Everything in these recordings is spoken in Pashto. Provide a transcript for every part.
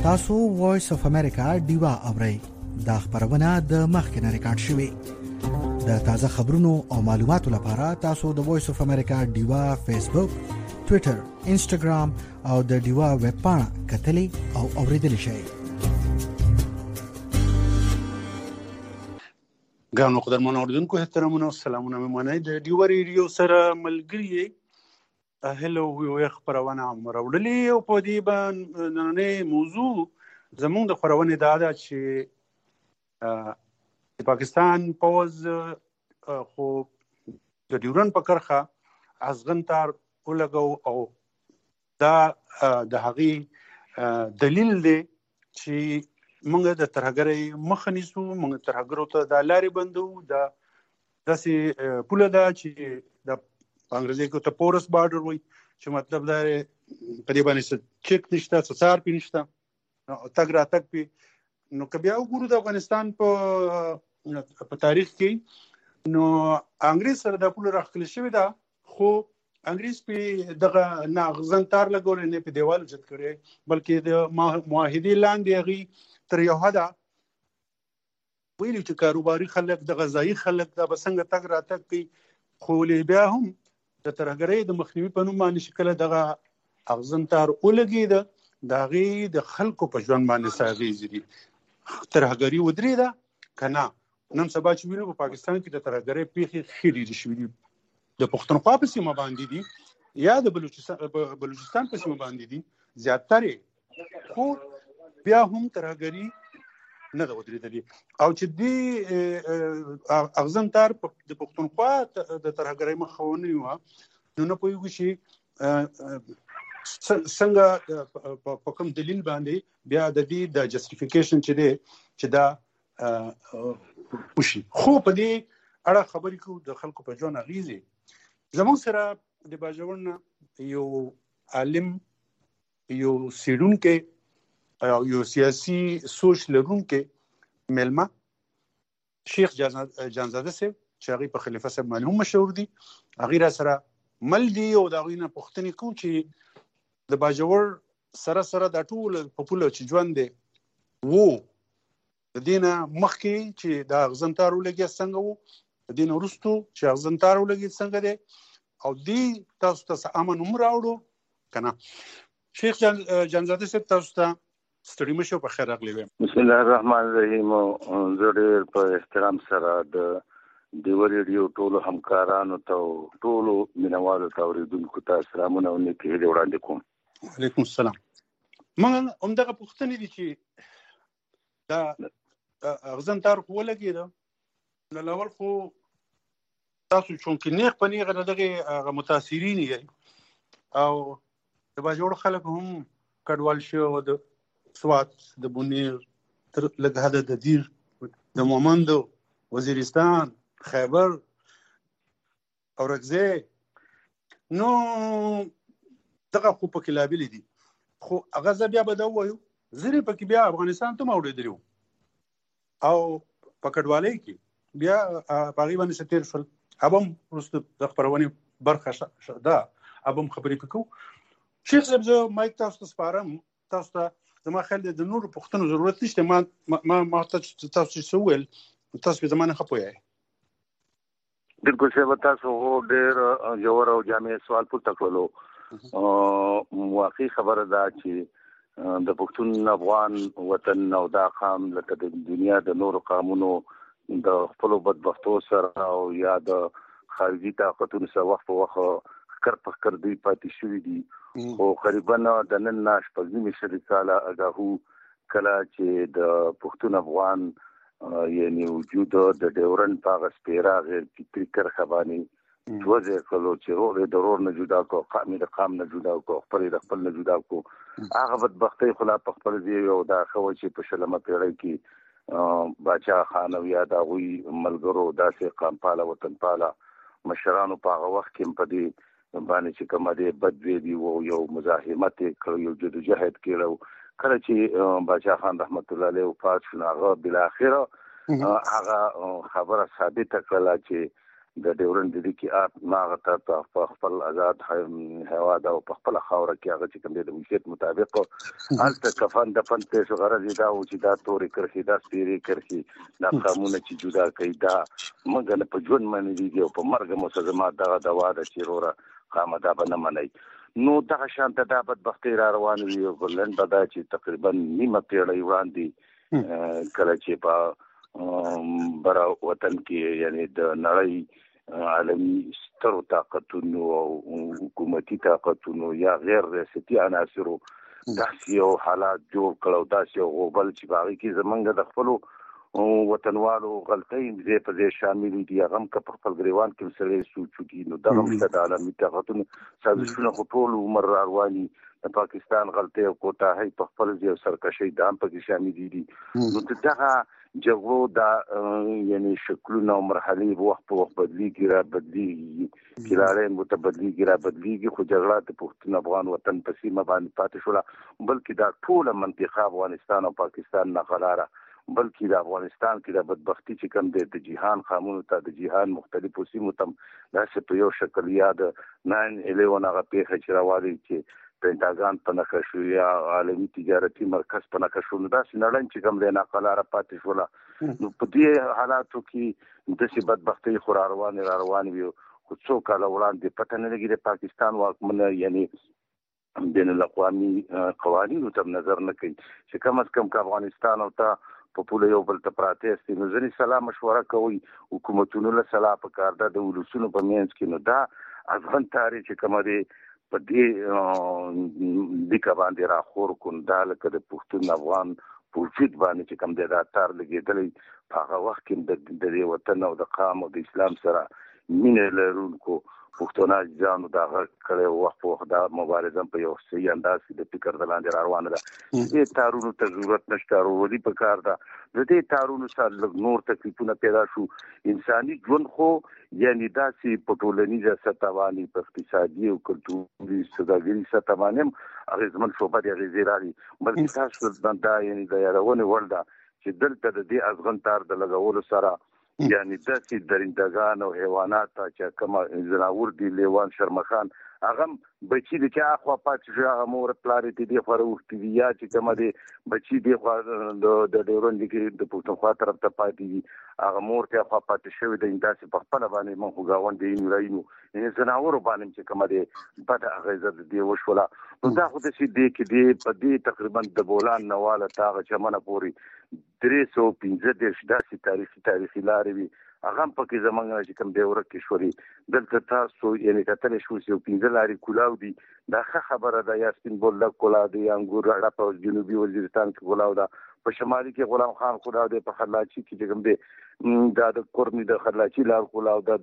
تاسو وایس اف امریکا ډیوا اورئ. دا خبرونه د مخکنه ریکارډ شوې. د تازه خبرونو او معلوماتو لپاره تاسو د وایس اف امریکا ډیوا فیسبوک، ټوئیټر، انسټاګرام او د ډیوا ویب پاڼه کتلې او اوریدلې شئ. ګرانو قدرمنو اوریدونکو احترامونه او سلامونه مې منئ. د ډیوا ریډیو سره ملګری هلو یو خبرونه راوړلې او په دې باندې نننۍ موضوع زموږ د خبرونه دا ده چې د پاکستان پوز خو د ډیورن په کرخه ازغن تار ولګو او دا د هغې دلیل دی چې موږ د ترهګرۍ مخه نیسو، موږ ترهګرو ته د لارې بندو. دا داسې پوله ده چې د انګریزي کې ته پورس بارډر وایي، چې مطلب دا په دې باندې څه چک نشته، څه څار پې نشته، تګ راتګ پې. نو که بیا وګورو د افغانستان په تاریخ کې، نو انګریز سره دا پوله راښکلې شوې ده، خو انګریز پې دغه نه اغزن تار لګولی، نه پې دیوال اوچت کړی، بلکې د معاهدې لاندې هغې تر یو حده ویلي چې کاروباري خلک، د غذایي خلک دا به څنګه تګ راتګ کوي. خو بیا هم د ترهګرۍ د مخنیوي په نوم باندې چې کله دغه اغزن تار ولګېده، د هغې د خلکو په ژوند باندې څه اغېزې دي. ترهګري ودرېده که نه؟ نن سبا چې وینو په پاکستان کې د ترهګرۍ پیښې ښې ډېرې شوي دي. د پښتونخوا په سیمه باندې دي یا د بلوچستان په سیمه باندې دي زیاترې، خو بیا هم ترهګري نه ده ودرېدلې. او چې دې اغزن تار د پښتونخوا د ترهګرۍ مخه ونیوه، نو نه پوهېږو چې څنګه په کوم دلیل باندې بیا د دې د جسټیفیکیشن چې دی چې دا وشي. خو په دې اړه خبرې کوو د خلکو په ژوند اغېزې. زموږ سره د باجوړ نه یو عالم، یو څېړونکی او یو سیاسي سوچ لرونکی مېلمه شیخ جانزاده صاحب، چې هغې په خلیفه صاحب باندې هم مشهور دي، هغې را سره مل دي او د هغوی نه پوښتنې کوو چې د باجوړ سره سره دا ټول په پوله چې ژوند دی و، د دې نه مخکې چې د اغزن تار ولګېد څنګه و، د دې نه وروستو چې اغزن تار ولګېد څنګه دی، او دې تاسو ته څه امن هم راوړو که نه. شیخ جانزاده صاحب، تاسو ته ستړي مه شئ، په خیر راغلي وایم. بسم الله الرحمن الرحیم. زه ډېر په احترام سره د ډیوا ریډیو ټولو همکارانو ته او ټولو مینوالو ته اورېدونکو ته سلامونه او نیکې هیلې وړاندې کوم. وعلیکم السلام. موږ همدغه پوښتنې دي چې دا اغزن تار خو ولګېده، نو اول خو تاسو چونکې نیغ په نیغه د دغې متاثرین یئ، او د باجوړ خلک هم کډوال شوي، د سوات، د بونیر، تر لږ حده د دیر، د مومند، وزیرستان، خیبر، اورکزۍ، نو دغه خو پکې لابلې دي. خو هغه زه بیا به دا ووایو، ځینې پکې بیا افغانستان ته هم اورېدلي وو او په کډوالۍ کې بیا په هغې باندې څه تېر شول. اب هم وروسته د خپرونې برخه ده، اب هم خبرې پکې کوو. شیخ صاحب، زه مایک تاسو ته سپارم. تاسو ته زما خیال دی د نورو پوښتنو ضرورت نشته. ما ته تاسو چې څه وویل، تاسو پې زما نه ښه پوهیئ. بلکل صاحب، تاسو ډېر ژور او جامع سوال پورته کړلو. واقعي خبره ده چې د پښتون افغان وطن او دا قام لکه د دنیا د نورو قامونو د خپلو بدبختو سره او یا د خارجي طاقتونو سره وخت په وخت ښکر په ښکر دوی پاتې شوي دي. خو قریبا د نن نه شپږ نیمې شلې کاله اګاهو کله چې د پښتون افغان یعنې وجود د ډیورنډ په هغه سپېره غیر فطري کرښه باندې وضع کړلو چې رور یې د رور نه جدا کړو، قام یې د قام نه جدا کړو، خپل یې د خپل نه جدا کړو. هغه بدبختۍ خو لا په خپل ځای او دا ښه وه چې په شلمه پېړۍ کې باچا خان او یا د هغوی ملګرو داسې قام پاله وطن پاله مشرانو په هغه وخت کې په دې باندې چې کومه دې بد ویلي وو، یو مزاحمت یې کړی، یو جدوجهد کړی. کله چې باچا خان رحمت الله علیه وفات شو، هغه بالاخره هغه خبره ثابته کړله چې د ډیورنډ د کې ماغه ته په خپل آزاد هوا دا په خپل خاوره کې هغه چې کوم د وصیت مطابق الته کفن د فن ته غرض دا او چې دا تورې کرخي دا سپيري کرخي دا قانون چې جدا کوي دا موږ نه په ژوند باندې دی او په مرګ مو سزا دا دوا د چیرورا خامدا به نه مني نو دا شانته دا بدبختی را روان وي او بلند دا چې تقریبا نیمه پیړۍ وړاندې کله چې په برا وطن کې یعنی د نړۍ عالمي سترو طاقتونو او حکومتي طاقتونو یا غیر ریاستي عناصرو داسې یو حالات جوړ کړو داسې یو غوبل چې باغی کې زمونږ د خپلو وطنوالو غلطۍ په دې شامل دي هغه هم په خپل ګریوان کې سره سوچو دي نو دا هم د عالمي طاقتونو سازشونه ټول عمر رواني د پاکستان غلطۍ او کوتاهي په خپل ځای سرکشي د هم په شامل دي نو دغه جګړو دا یعنی شکلونه او مرحلې وخت په وخت بدلیږي را بدلیږي کلارې متبدلیږي را بدلیږي خو جګړه د پښتون افغان وطن په سیمه باندې پاتې شوه بلکې دا ټول منطقه افغانستان او پاکستان نه غلاره بلکې د افغانستان کې د بدبختی چې کوم د جهان قانون ته د جهان مختلفو سیمو تم داسې په یو شکل یاد 9/11 هغه پیښه چې راوړي چې پینټاګان په نخښه شو یا عالمي تجارتي مرکز په نخښه شو نو داسې نړۍ چې کوم د ناقلاره پاتې شوله نو په دې حالاتو کې د بدبختی خو روان وي خو څو کال وړاندې پته نه لګي د پاکستان واکمن یعنی بین الاقوامي قوانینو ته نظر نه کوي چې کم از کم افغانستان او ته په پوله یو بل ته پراته استي نو ځنې سلام مشوره کوي حکومتونو له سلام په کار د ولسونو په منځ کې نو دا افغان تاریخ چې کوم دی په دې د باندې را خور کون دا لکه د پښتون افغان پوجید باندې چې کوم د تار لګیدلې په هغه وخت کې د وطن او د قام او د اسلام سره مینه لرونکو پښتون ځانو دا کړه وخت په وخت دا مبارزه په یو صحیح انداز کې د فکر د لاندې روانه ده دې تارونو ته ضرورت نشته ورودي په کار ده د دې تارونو سره نور تکلیفونه پیدا شو انساني ژوند خو یعنی داسې په ټولنیزه سطح باندې په اقتصادي او کلتوري سوداګري سطح باندې هغه زمون شوبه دی غزيرالي بلکې تاسو دا یعنی د یارونه ولدا چې دلته د دې ازغن تار د لګولو سره یعنی داسې درندگان او حیوانات چې کوم زناور دي لیوان شرمخان هغه بچی د چا خو پات شو هغه مور پلارې دي خو وروستي یا چې کوم دي بچی دي خو د ډیورن کې د پښتونخوا طرف ته پاتې هغه مور ته خو پات شو د انداسې په خپل باندې مونږ غاوند دي نورینو ان زناور باندې چې کوم دي بد اغیزه دي وشوله نو دا خو د سې دي کې دي په دې تقریبا د بولان نواله تاغه چمنه پوری 315 داسې تاریخي لارې وي هغه په کې زمونږ چې کوم دی ورکه شوري دلته تاسو یعنی کتل شو چې 15 لارې کولاو دي دا خبره ده یاسین بوله کولاو دي انګور اړه په جنوبي وزیرستان کې کولاو ده په شمالي کې غلام خان کولاو دي په خلاچی کې کوم دی دا د کورنی د خلاچی لار کولاو ده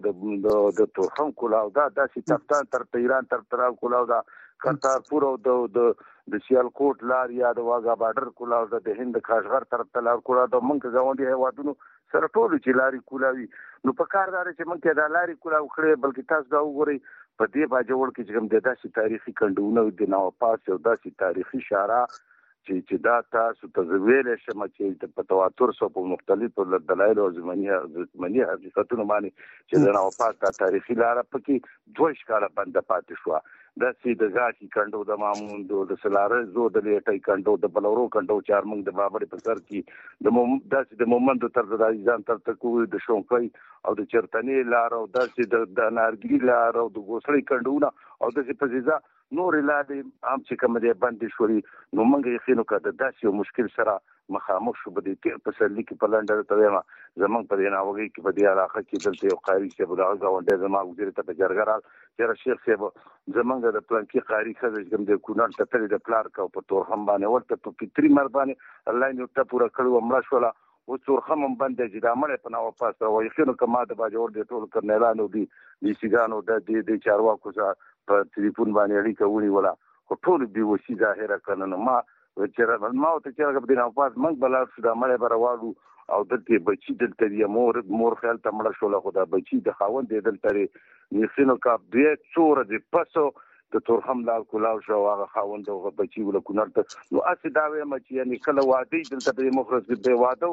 د تورخم کولاو ده داسې تفتان تر ایران تر ترال کولاو ده کرتارپور او د سیالکوټ لار یا د واغا بارډر کولاو ده د هند کاشغر تر تلار کولاو ده منځ غونډي هوادونو سره ټول چې لاري کولاوي نو په کاردار چې مونږ ته د لاري کولاو کړې بلکې تاسو دا وګورئ په دې باجوړ کې چې کوم د داسې تاریخي کندونه د نو پاس او داسې تاریخي شارع چې دا تاسو ته ویل شم چې په تواتر سره په مختلفو دلایل او زماني حقیقتونو باندې چې د نو پاس تاریخي لار پکې دوه ښکارا بند پاتې شو د سید غاټي کندو د مامون د سلاره زو د لیټي کندو د بلورو کندو چارمنګ د بابړې په سر کې د مومند تر د ځان تر تکو د شونکای او د چرتنی لار او د نارګي لار او د ګوسړي کندونه او د پزیزا نور لارې عام چې کوم دي باندې شوري نو موږ یې خینو کده داسې یو مشکل سره مخامخ شو بده کې په سر لیکي په لندن ته ما زمونږ په دې ناوګي کې په دې علاقه کې دلته یو قاری شه بل هغه غونډه زما وزیر ته جرګرال چې شیخ صاحب زمونږ د پلان کې قاری خزج کوم د کونړ ته تل د پلار کا په تور هم باندې ورته په فطري مر باندې الله یې ته پورا کړو مړ شولا و تور هم باندې چې د عمل په نو پاسه وای خنو کما د باجوړ د ټول کرنلانو دي سیګانو د چارواکو په ټلیفون باندې اړیکه ونی ولا ټول دی وسی ظاهره کړنه ما چې ما ته چې په دې په منځ بل شو د عمل برواړو او دلته بچی دلته دی مور خیال ته مړ شو له خدا بچی د خاوند دی دلته نیخینو کا دې څوره دی پسو د تورخم لال کولاو شو هغه خاوند او بچی ول کونړ ته نو اسی دا وې مچ یعنی کله واده دلته په مخرج کې دی واده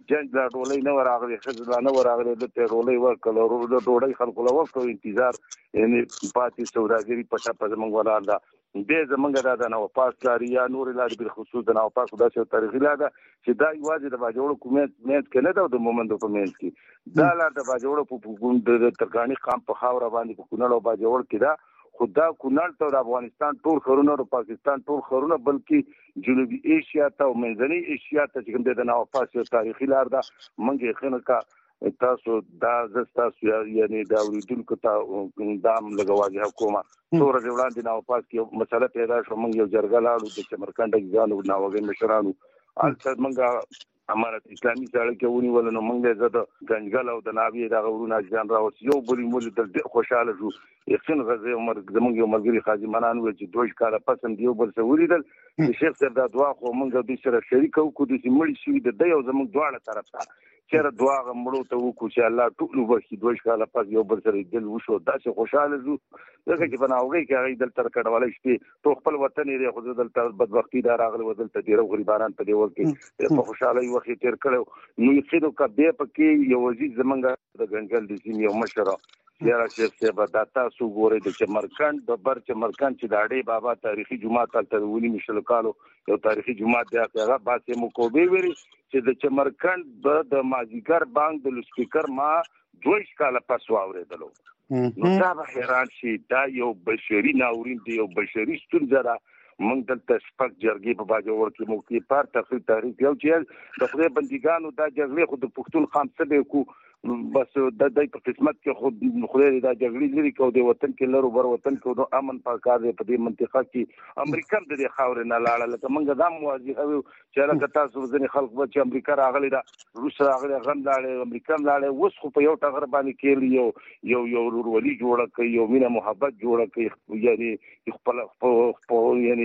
جنگ لا ډولۍ نه ورغلي خزلا نه ورغلي د ډولۍ ورکړو د ډوډۍ خلکو له وخت انتظار یعنی پاتې سوداګری پټه په زمونږ ولار ده به زمونږ د نو پاس لري یا نور لري په خصوص د نو پاس د څو تاریخي لاده چې دا یوازې د باجوړ حکومت کې نه دا د مومند په منځ کې دا لا د باجوړ په ګوند د ترکانی قام په خاور باندې په کونړ او باجوړ کې دا خدا کونړ ته د افغانستان ټول خرونه او پاکستان ټول خرونه بلکې جنوبي ایشیا ته او منځنۍ ایشیا ته چې کوم د نو پاس تاریخي لار ده منګه خنه کا تاسو دا زستاسو یعنی دا وریدونکو ته دام لګواځي حکومت څوره وړاندې نو پاس کې مسله پیدا شو موږ یو جرګه لاړو د چمرکنډ ځانو ناوګي مشرانو البته موږ امارت اسلامي سره کې ونیول نو موږ زده ګنجګل او د ناوی دا غوونه ځان راوځي یو بری مول د خوشاله شو یقین غزه عمر زموږ یو ملګری خاجي منان و چې دوی کاله پسند یو بل څه ولیدل شیخ صاحب دا دعا خو موږ د سره شریک او کو د مړی شي د یو زموږ دواړه طرف ته چیرې دعا غمړو ته وکړو چې الله ټول وبخي دوی کاله پس یو بل سره دل وشو داسې خوشاله شو دغه چې بناوږي کې هغه دل تر کډوالې شپې تو خپل وطن یې خو دل تر بدبختی دا راغله ودل ته ډیرو غریبانان په دی ورکه په خوشاله وخت تیر کړو نو یې خو به پکې یو وزیر زمونږ د ګنجګل د سیم یو مشر یاره چې په داتا سو ګورې د چمرکند د بر چمرکند چې د اړې بابا تاریخي جمعه تل ولي مشل کالو یو تاریخي جمعه دی هغه باسه مکوبه ویری چې د چمرکند د مازیګر بانک د سپیکر ما دوی کاله پس واورېدلو نو دا به حیران شي دا یو بشري ناورین دی یو بشري ستونزه ده موږ دلته شپږ جرګې په باجوړ کې موقع پر تحریک یو چې د خپل بندګانو دا جګړې خو د پښتون خام څه به کو بس د دې په قسمت کې خود خدای دا جګړې لري کو د وطن کې لرو بر وطن کې د امن پاکار دی په دې منطقه کې امریکا د دې خاور نه لاړه لکه موږ دا موازی هو چې لکه تاسو ځنې خلک به چې امریکا راغلي دا روس راغلي غن لاړه امریکا لاړه وس خو په یو ټغر باندې کې یو ورولي جوړه کوي یو مینه محبت جوړه کوي یعنی خپل یعنی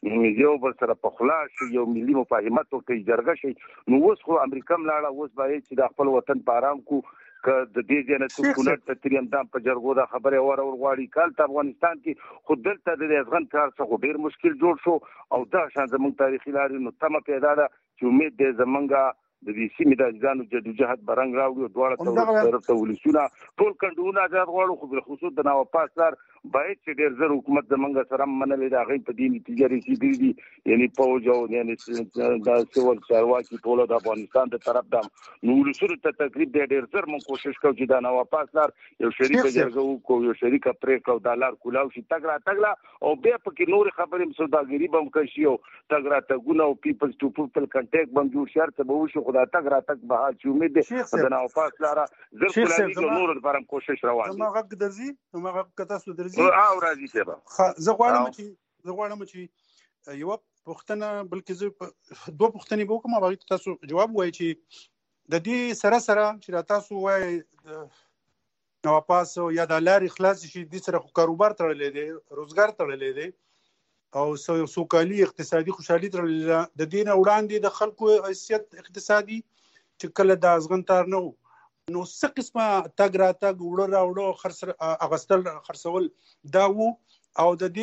یو بل سره په خلاص یو ملي مفاهمت او کې جرګه شي نو وس خو امریکا لاړه وس باید چې د خپل وطن په آرام کو که د دې جنت کولر ته تریم دام په جرګو دا خبره غواړي کال ته افغانستان کې خود دلته د افغان کار څخه ډیر مشکل جوړ شو او دا شان زموږ تاریخي لاري نو تمه پیدا ده چې امید دې زمونږه د دې سیمې د ځانو جدوجہد برنګ راوړي دواړه طرف ته ولسونه ټول کندونه آزاد غواړو خو بل خصوص د ناو پاسدار باید چې ډیر زر حکومت زمونږ سره منلې دا غي په دې نتیجه رسیدلی دي یعنی پوج او یعنی دا سیول چارواکي ټول د افغانستان د طرف دم نو ولسونه ته تقریبا ډیر زر مونږ کوشش کوو چې دا ناو پاسدار یو شریک جرګو کو یو شریک پریکړه او دالر کولاو شي تګلا او به پکې نور خبرې سوداګری بم کوي او تګونه او پیپلز ټو پیپل کنټیکټ بم جوړ شرط به وشو خدای تک راتک به چې امید ده د ناو پاسدار زر کولای نور لپاره کوشش روان دي ما غږ درځي ما غږ کته سو درځي او راځي شه زه غواړم چې یو پوښتنه بلکې زه دوه پوښتنې به کوم هغه تاسو جواب وایي چې د دې سره چې تاسو وایي نو پاسو یا د لارې خلاص شي د سره کاروبار تړلې دي روزګار تړلې دي او سوکالي اقتصادي خوشحالي تړلې د دین وړاندې د خلکو حیثیت اقتصادي چې کله د ازغنتار نو څه قسمه تګ راتګ وړو راوړو اغستل خرڅول دا وو او د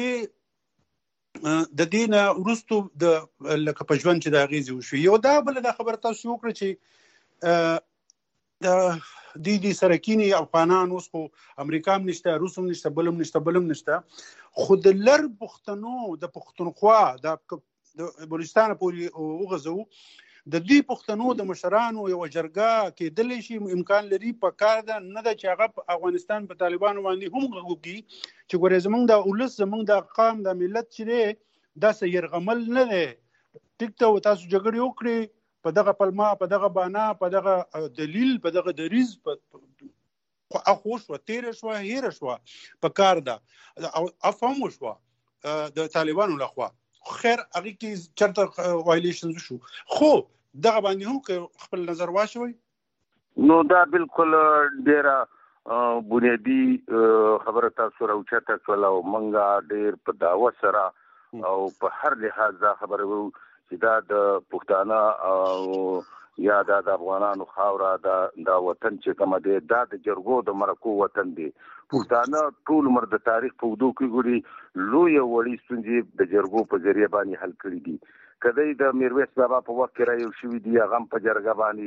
دین ورستو د لکه په ژوند چې دا غیزي وشو یو دا بل د خبر تاسو وکړه چې د دې سرکینی افغانان اوس خو امریکا هم نشته روس هم نشته بلم نشته خود لر پښتنو د پښتونخوا د بلوچستان پورې وغزو د دې پښتنو د مشرانو یو جرګه کېدل شي امکان لري په کار ده نه د چې هغه افغانستان په طالبانو باندې هم غوږی چې ګورې زمونږ د اولس زمونږ د قام د ملت چې دا سيرغمل نه دی ټیک ته تاسو جګړه وکړي په دغه پلمه په دغه بانا په دغه دلیل په دغه دریز په اخوش و تیر شو هیر شو په کار ده او افهم شو د طالبانو لخوا خیر هغه کې چرته وایلیشن شو خو دغه باندې هم خپل نظر واچوي نو دا بالکل ډیره بنیادی خبره تاسو راوچته کول او منګه ډیر په داوا سره او په هر لحاظ خبره وو چې دا د پښتانه او یا د افغانانو خاوره د وطن چې کوم دی دا د جرګو د مرکو وطن دی پښتانه ټول عمر د تاریخ په ودو کې ګوري لوی وړي ستونزې د جرګو په ذریعہ باندې حل کړي دي کله د میرویس بابا په وخت کې رايو شوې دي هغه په جرګه باندې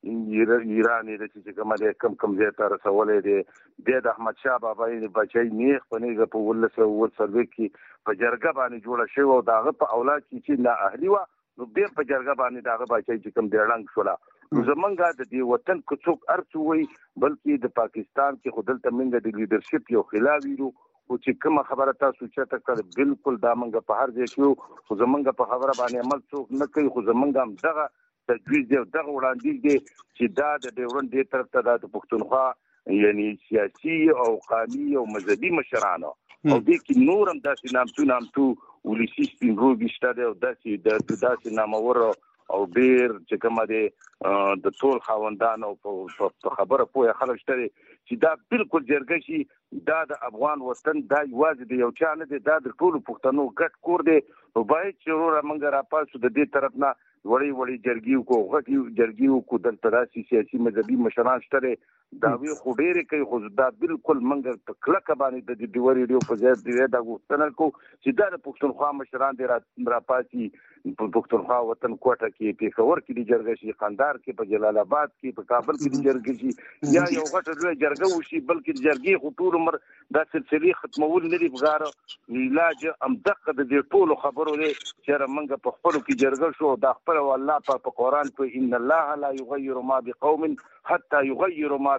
ایران چې کومه د کم ځای ته رسولې دی د احمد شاه بابا یې بچی نیغ په نیغه په 1940 کې په جرګه باندې جوړه شوې او داغه په اولاد چې نا اهلي وه نو بیا په جرګه باندې داغه بچی چې کوم دی ړنګ شوله نو زمونږ د دې وطن که څوک ارڅ وي بلکې د پاکستان کې خو دلته موږ د لیډرشپ یو خلاف یو او چې کومه خبره تاسو چاته کړه بالکل دا موږ په هر ځای کې خو زمونږ په خبره باندې عمل څوک نه کوي خو زمونږ هم دغه تجویز دی دغه وړاندیز دی چې دا د ډیورنډ دې طرف ته د پښتونخوا یعنی سیاسي او قومي او مذهبي مشرانو او دې کې نور هم داسې نامتو ولسی سپین روبي شته دی او داسې نامور او ډیر چې کومه دی د ټول خاوندانو په خبره پوهه خلک شته چې دا بالکل جرګه شي دا د افغان وطن دا یوازې د یو چا نه دی دا د ټولو پښتنو ګډ کور دی نو باید چې وروره موږ راپاسو د دې طرف نه وړې جرګې وکړو غټې جرګې وکړو دلته داسې سیاسي مذهبي مشران شته دعوې خو ډېرې کوي خو دا بالکل موږ په کلکه باندې د دې ریډیو په ځای دی دا غوښتنه کوو چې دا د پښتونخوا مشران دې راپاسي په پښتونخوا وطن کوټه کې پېښور کې د جرګه شي قندهار کې په جلال آباد کې په کابل کې د جرګه شي یا یو غټه لویه جرګه وشي بلکې د جرګې خو ټول عمر دا سلسلې ختمول نه دي بغاره علاج همدغه د دې ټولو خبرو دی چې موږ په خپلو کې جرګه شو دا خپل الله په قرآن کې ان الله لا یغیر ما بقوم حتى یغیروا ما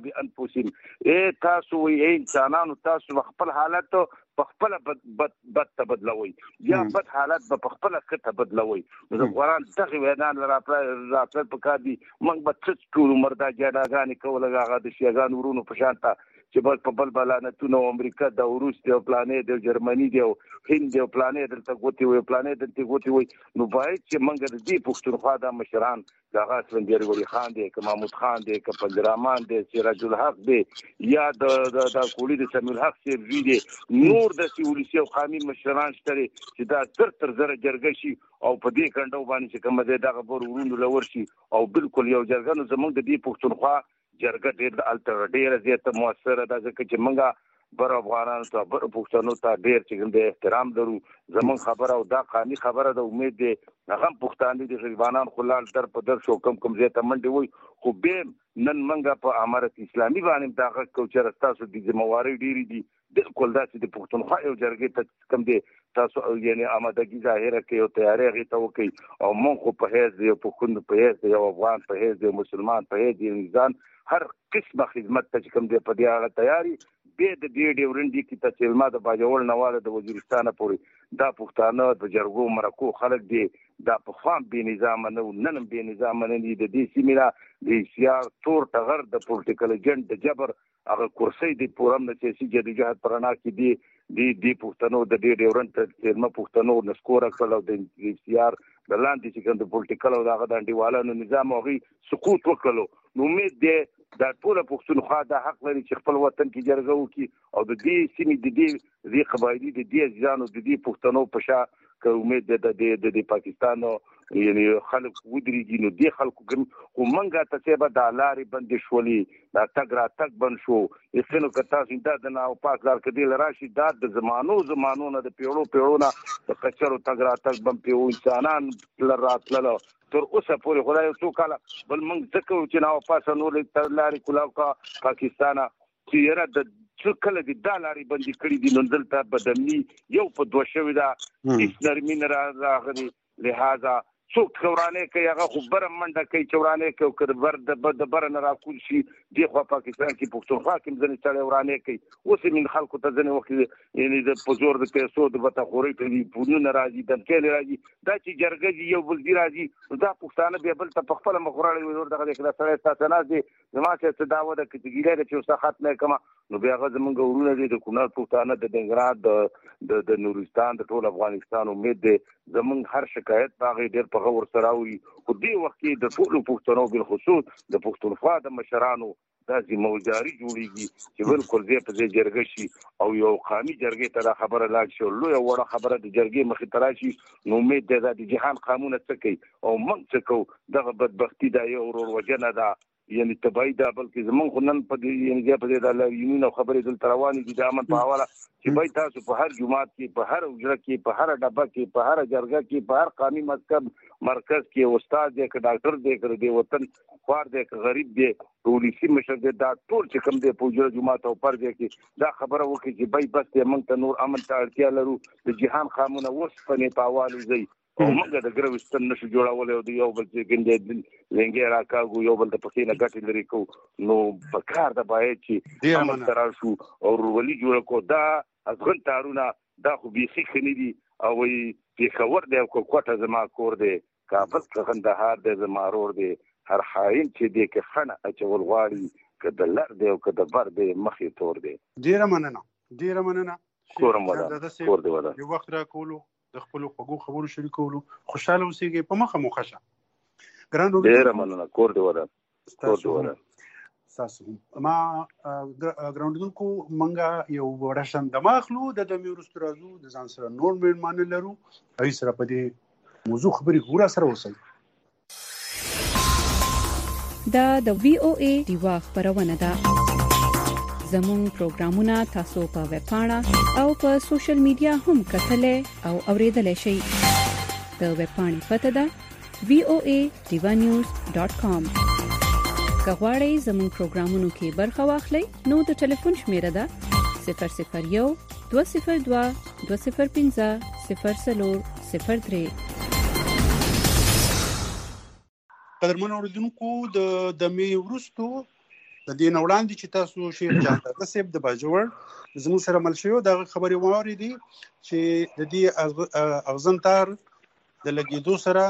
بانفسهم تاسو انسانانو تاسو خپل حالت په خپل بد تبدلوي یا بد حالت په خپل ښه تبدلوي د قرآن دغه وینان راپر په کار دي موږ به ټول عمر دا جاډاګانې کوله هغه د شیګانو ورونو په شان ته چې بل په بل بلانتونه امریکا د روس دی او پلانې د جرمني دی او هند دی او پلانې دلته ګوتې وي پلانې دلته ګوتې وي نو باید چې موږ د دې پښتونخوا د مشران د هغه اسفندیار ولی خان دی که محمود خان دی که پنجرمان دی سراج الحق دی یا د کولی د سمیع الحق صاحب دی نور د ولسي او قومي مشران شته چې دا تر زره جرګه شي او په دې کنډو باندې چې کوم ځای دغه بور ورونو لور شي او بالکل یو جرګه نو زموږ د دې پښتونخوا جرګه ډېره زیاته مؤثره ده ځکه چې موږ بر افغانانو ته بر پښتنو ته ډېر چې د احترام لرو زموږ خبره او دا قانوني خبره ده امید دی هغه پښتانه دي غریبانان خلال در په در شو کم ځای ته منډې وي خو به نن موږ په امارت اسلامي باندې دغه کوچر تاسو د ذمہواری ډېری دي بالکل داسې د پښتونخوا یو جرګې ته کم دی تاسو یعنی آمادګي ظاهره کوي او تیاری هغې ته وکړي او موږ خو په حیث د یو پښتون په حیث د یو افغان په حیث د یو مسلمان په حیث د یو انسان هر قسمه خدمت ته چې کوم دی په دې اړه تیاری بیا د دې ډیورنډ کې ته چې ما د باجوړ نواله د وزیرستان پورې دا پښتانه د جرګو مرکو خلک دی دا په خام بې نظامه نه نن هم بې نظامه نه دي د دې سیمې نه د سیار تور ټغر د پولیټیکل ایجنټ د جبر هغه کرسۍ د پورم د سیاسي جدوجهد په رڼا کې دی پښتنو د دې ډیورنډ ته تېرمه پښتنو نسکوره کړل او د سیار د لاندې چې کوم د پولیټیکل او دغه د انډیوالانو نظام هغوی سقوط وکړلو نو امید دی دا ټوله پښتونخوا دا حق لري چې خپل وطن کې جرګه وکړي او د دې سیمې د دې قبایلي د دې عزیزانو د دې پښتنو په شا که امید ده د پاکستان یعنی خلک ودرېږي نو دې خلکو خو موږ ته به دا لارې بندې شولې دا تګ راتګ بند شو یقینو که تاسو دا د ناوپاک لار که دې راشي دا د زمانو نه د پیړو نه د کچرو تګ راتګ بند پیو انسانان راتللو تر اوسه پورې خدای یو څو کاله بل موږ ځکه چې ناوپاسه نور لارې کلاو کا پاکستانه چې یاره د څو کله دې دا لارې بندې کړي دي نو دلته بدامني یو په دوه شوې ده هېڅ نرمي نه راغلې لهذا څوک ورانې کوي هغه خو بره منډه کوي چې ورانې کوي که د بره نه راکوز شي دې خوا پاکستان کې پښتونخوا کې هم ځینې سړی ورانې کوي اوس یې خلکو ته ځینې وخت یعنې د په زور د پیسو د بتخورۍ کوي پورونه راځي دمکیلې راځي دا چې جرګه دي یو بل دي راځي نو دا پښتانه بیا بل ته په خپله مخ وراړی وي دغه دی که دا سړی ستاسې ناست دی زما چې څه دعوه ده که چې ګیله ده چې اوس ختمه یې کړمه نو بیا هغه زمونږ ورونه دي د کونړ پښتانه د ننګرهار د نورستان د ټول افغانستان امید دی زمونږ هر شکایت په هغې ډېر په غور سره اوري خو دې وخت کې د ټولو پښتنو بالخصوص د پښتونخوا د مشرانو دا ذمهواري جوړیږي چې بالکل ځای په ځای جرګه شي او یو قومي جرګې ته دا خبره لاړ شي او لویه وړه خبره د جرګې مخې ته راشي نو امید دی دا د جهان قانونه څه کوي او موږ څه کوو دغه بدبختي دا یو ورور وژنه ده یعنی تبعی دا بلکې زمون خو نن په دې یعنی په دې د یونین خبرې دل روانې دي د امن په حواله چې بای تاسو په هر جماعت کې په هر اجره کې په هر ډبه کې په هر جرګه کې په هر قومي مرکز کې استاد دی که ډاکټر دی که د وطن خوار دی که غریب دی پولیسي مشر دی دا ټول چې کوم دی په اجره جماعت او پر دی کې دا خبره وکړي چې بای بس دې موږ ته نور امن ته اړتیا لرو د جهان خامونه اوس په نیپاوالو ځي او موږ د ګروستن نشو جوړولای او د یو بل چې ګندې لنګي راکاږو یو بل د پخې نه ګټې لري کو نو په کار د باید چې امن تر شو او ولي جوړ کو دا ازغن تارونه دا خو بيخي خني دي او په خبر دی کو کوټه زما کور دی کابل کندهار دی زما رور دی هر حایم چې دی کې خنه اچول غواړي کده لر دی او کده بر دی مخې تور دی ډیره مننه کورم ودا یو وخت را کولو د خپل خوږو خبرو شریکولو خوشاله اوسئ په مخه مو خشه ګران ډیره مننه کور دی ودا تاسو ما ګراوندونکو منګه یو ورشن د ماخلو د دمیرستو رازو د ځان سره نور مېلمانه لرو ای سره په دې موضوع خبرې ګورا سره اوسئ دا د وی او ای دیوا خبرونه ده زمون پروګرامونه تاسو په ویب پاڼه او په سوشل میډیا هم کتلای او اوریدلای شئ د ویب پاڼې پته ده voanews.com کغواړئ زمون پروګرامونو کې برخه واخلئ نو د ټلیفون شمیره ده 001 202 205 0003 قدرمن اوریدونکو د می ورستو د دې وړاندې چې تاسو شیخ جان صاحب د باجوړ زموږ سره مل شو د خبرې واورېدي چې د دې اغزنتار د لګیدو سره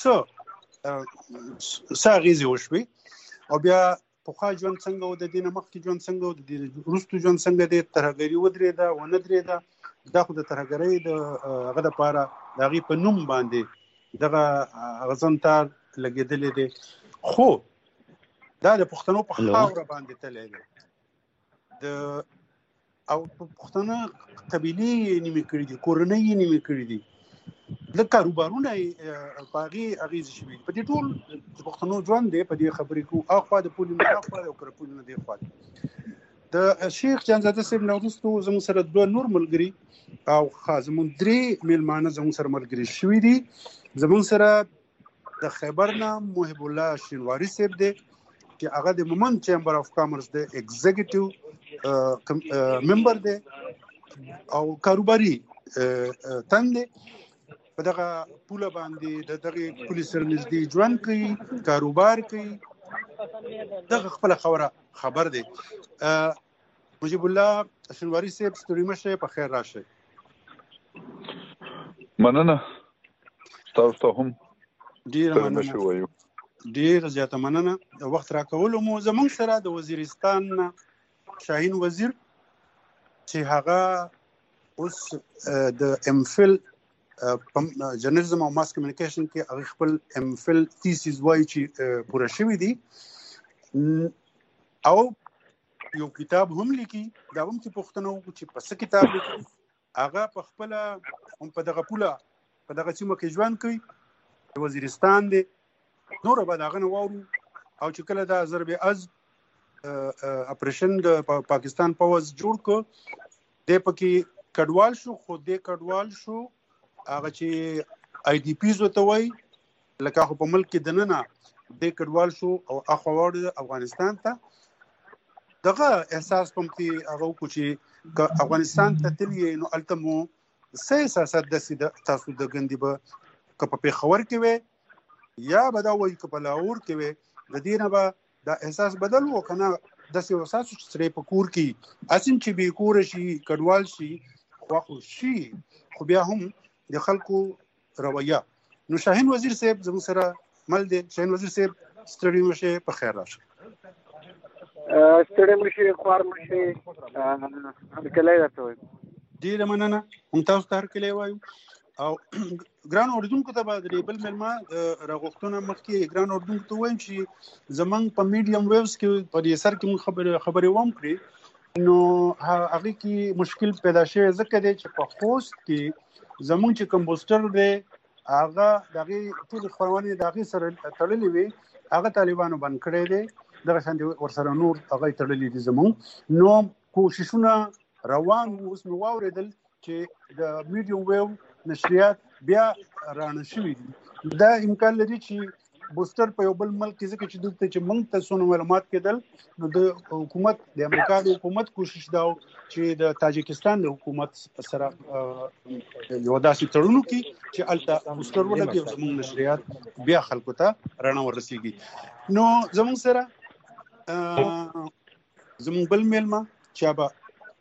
غیزي وشوي او بیا په ژوند څنګه او د دې مخکې ژوند څنګه او د دې وروسته ژوند څنګه د ترهګری ودرېده او نه درېده دا خو د ترهګری د هغه لپاره د هغې په نوم باندې دغه اغزنتار لګېدلې دی خو دا د پښتنو په خاوره باندې تللی دی د او پښتنو قبیلې نیمې کړي دي کورنۍ نیمې کړي دي د کاروبارونه باغی اغیز شوي په دې ټول د پښتنو ژوند دی په دې خبرې کو اخوا د پولی نه اخوا او کړ پولی نه دی خو د شیخ جانزاده صاحب نو دوستو زموږ سره دوه نور ملګري او خازمون درې میلمانه زموږ سره ملګري شوي دي زموږ سره د خیبر نه محب الله شینواری صاحب دی چې هغه د مومن چیمبر اف کامرس د ایگزیکټیو ممبر دی او کاروباري تند په دغه پوله باندې دغه پولیس سره نږدې ژوند کوي کاروبار کوي دغه خپل خبر دی مجيب الله شنواری صاحب ستوري مشه په خیر راشه مننه تاسو هم ډیر مننه ډیر زیاته مننه وخت راکول مو زمونږ سره د وزیرستان شاهین وزیر چې هغه اوس د امفل جرنالیزم او ماس کمیونیکیشن کې هغه خپل امفل تھیسیس وایي چې پوره شوی دی او یو کتاب هم لیکي دا هم چې پښتنو چې پس کتاب لیکي هغه په خپل هم په دغه پوله په دغه سیمه کې ژوند کوي وزیرستان دی نور به داغه نوورو او چې کله د ضرب از اپریشن د پاکستان پوز جوړ کو د پکې کډوال شو خو د کډوال شو هغه چې آی ډی پیز وته وای لکه په ملک کې دننه د کډوال شو او اخوړ افغانستان ته دغه احساس پمتي هغه کو چې افغانستان ته تللی نو التمو سیاست د تاسو د غندې به کپ په خبر کې وي یا بدا وای ک په لاور کې وي د دینه به دا احساس بدل وکنه د سیاست سره په کور کې اسیم چې به کور شي کډوال شي خو شي خو بیا هم د خلکو رویه نو شاهین وزیر صاحب زموږ سره مل دي شاهین وزیر صاحب ستړي مشه په خیر راشه ستړي مشه خوار مشه کله راځي ډیر مننه هم تاسو ته هر کله وایو او ګران اوریدونکو ته به د بل ملما راغښتونه مخکې ګران اوریدونکو ته وایم چې زمنګ په میډیم ویوز کې په دې سر کې خبرې ووم کړې نو هغه کې مشکل پیدا شوی ځکه چې په خوست کې زمونږ چې کمپوسټر دی هغه دغه ټول خبرونه دغه سره تړلې وي هغه طالبانو بند کړی دی دغه شان ورسره نور هغه تړلې دي زموږ نو کوششونه روان اوس نو واوریدل چې د میډیوم ویو نشریات بیا رانه شوي دي دا امکان لري چې بوستر په یو بل ملک کې ځکه چې دلته چې موږ ته څونه معلومات کېدل نو د حکومت د امریکا د حکومت کوشش دا چې د تاجکستان د حکومت سره یو داسې تړون وکړي چې الته بوستر ولګي او زموږ نشریات بیا خلکو ته رڼا ورسیږي نو زموږ سره زموږ بل میلمه چې به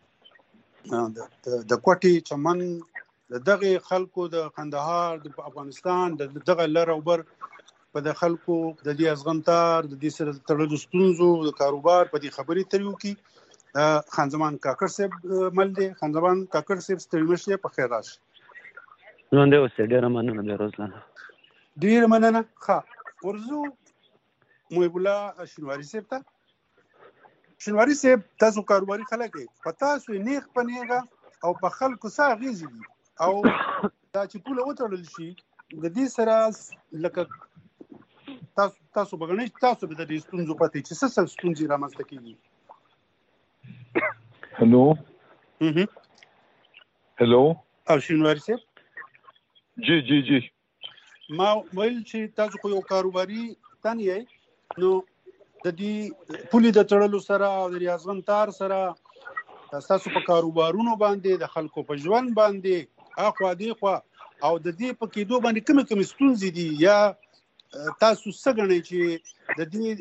د کوټي چمن دغه خلکو د قندهار د افغانستان دغه لر او بر په د خلکو د دې ازغنتار د دې سره تړلو ستونزو د کاروبار په دې خبرې تریو کې خان زمان کاکړ صاحب مل دی خان زمان کاکړ صاحب ستړي مشه په خیر راشي نو دی اوسه ډیر مننه به روزانه ډیر مننه ښه ورزو موږ بولا شنواری صاحب ته شنواری صاحب تاسو کاروباري خلک پتا سو نیخ پنیغه او په خلکو سا غیزي او دا چې پوله وټړل شي د دې سره لکه تاسو بغنی تاسو به د دې ستونزو پاتې چې څه ستونزې رامنځته کیږي هلو او شینواری صاحب جی ما ویل چې تاسو خو یو کاروباري تن یې نو د دې پولي د تړلو سره او د ریاضغن تار سره تاسو په کاروبارونو باندې د خلکو په ژوند باندې اخوا دی خو او د دې په کېدو باندې کوم ستونزې دي یا تاسو څه غنئ چې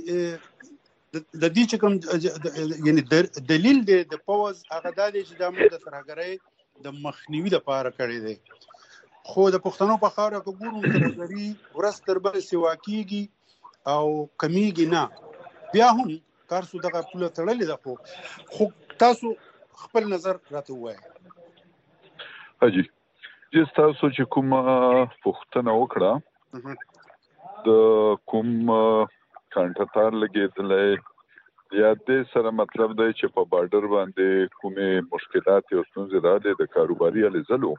د دې چې کوم یعنی دلیل دی د پوز هغه د دې چې د موږ د ترهګرۍ د مخنیوي لپاره کړی دی خو د پښتنو په خاوره کې ګورو ترهګرۍ ورځ تر بلې سیوا کیږي او کمیږي نه بیا هم کارسو دغه پوله تړلې ده خو تاسو خپل نظر راته ووایئ اجي چې تاسو چې کوم پښتنه وکړه د کوم کانټاتار لګیدلې یا د سره مطلب دی چې په بارډر باندې کومه مشکلات او ستونزې راځي د کاروباري لزلو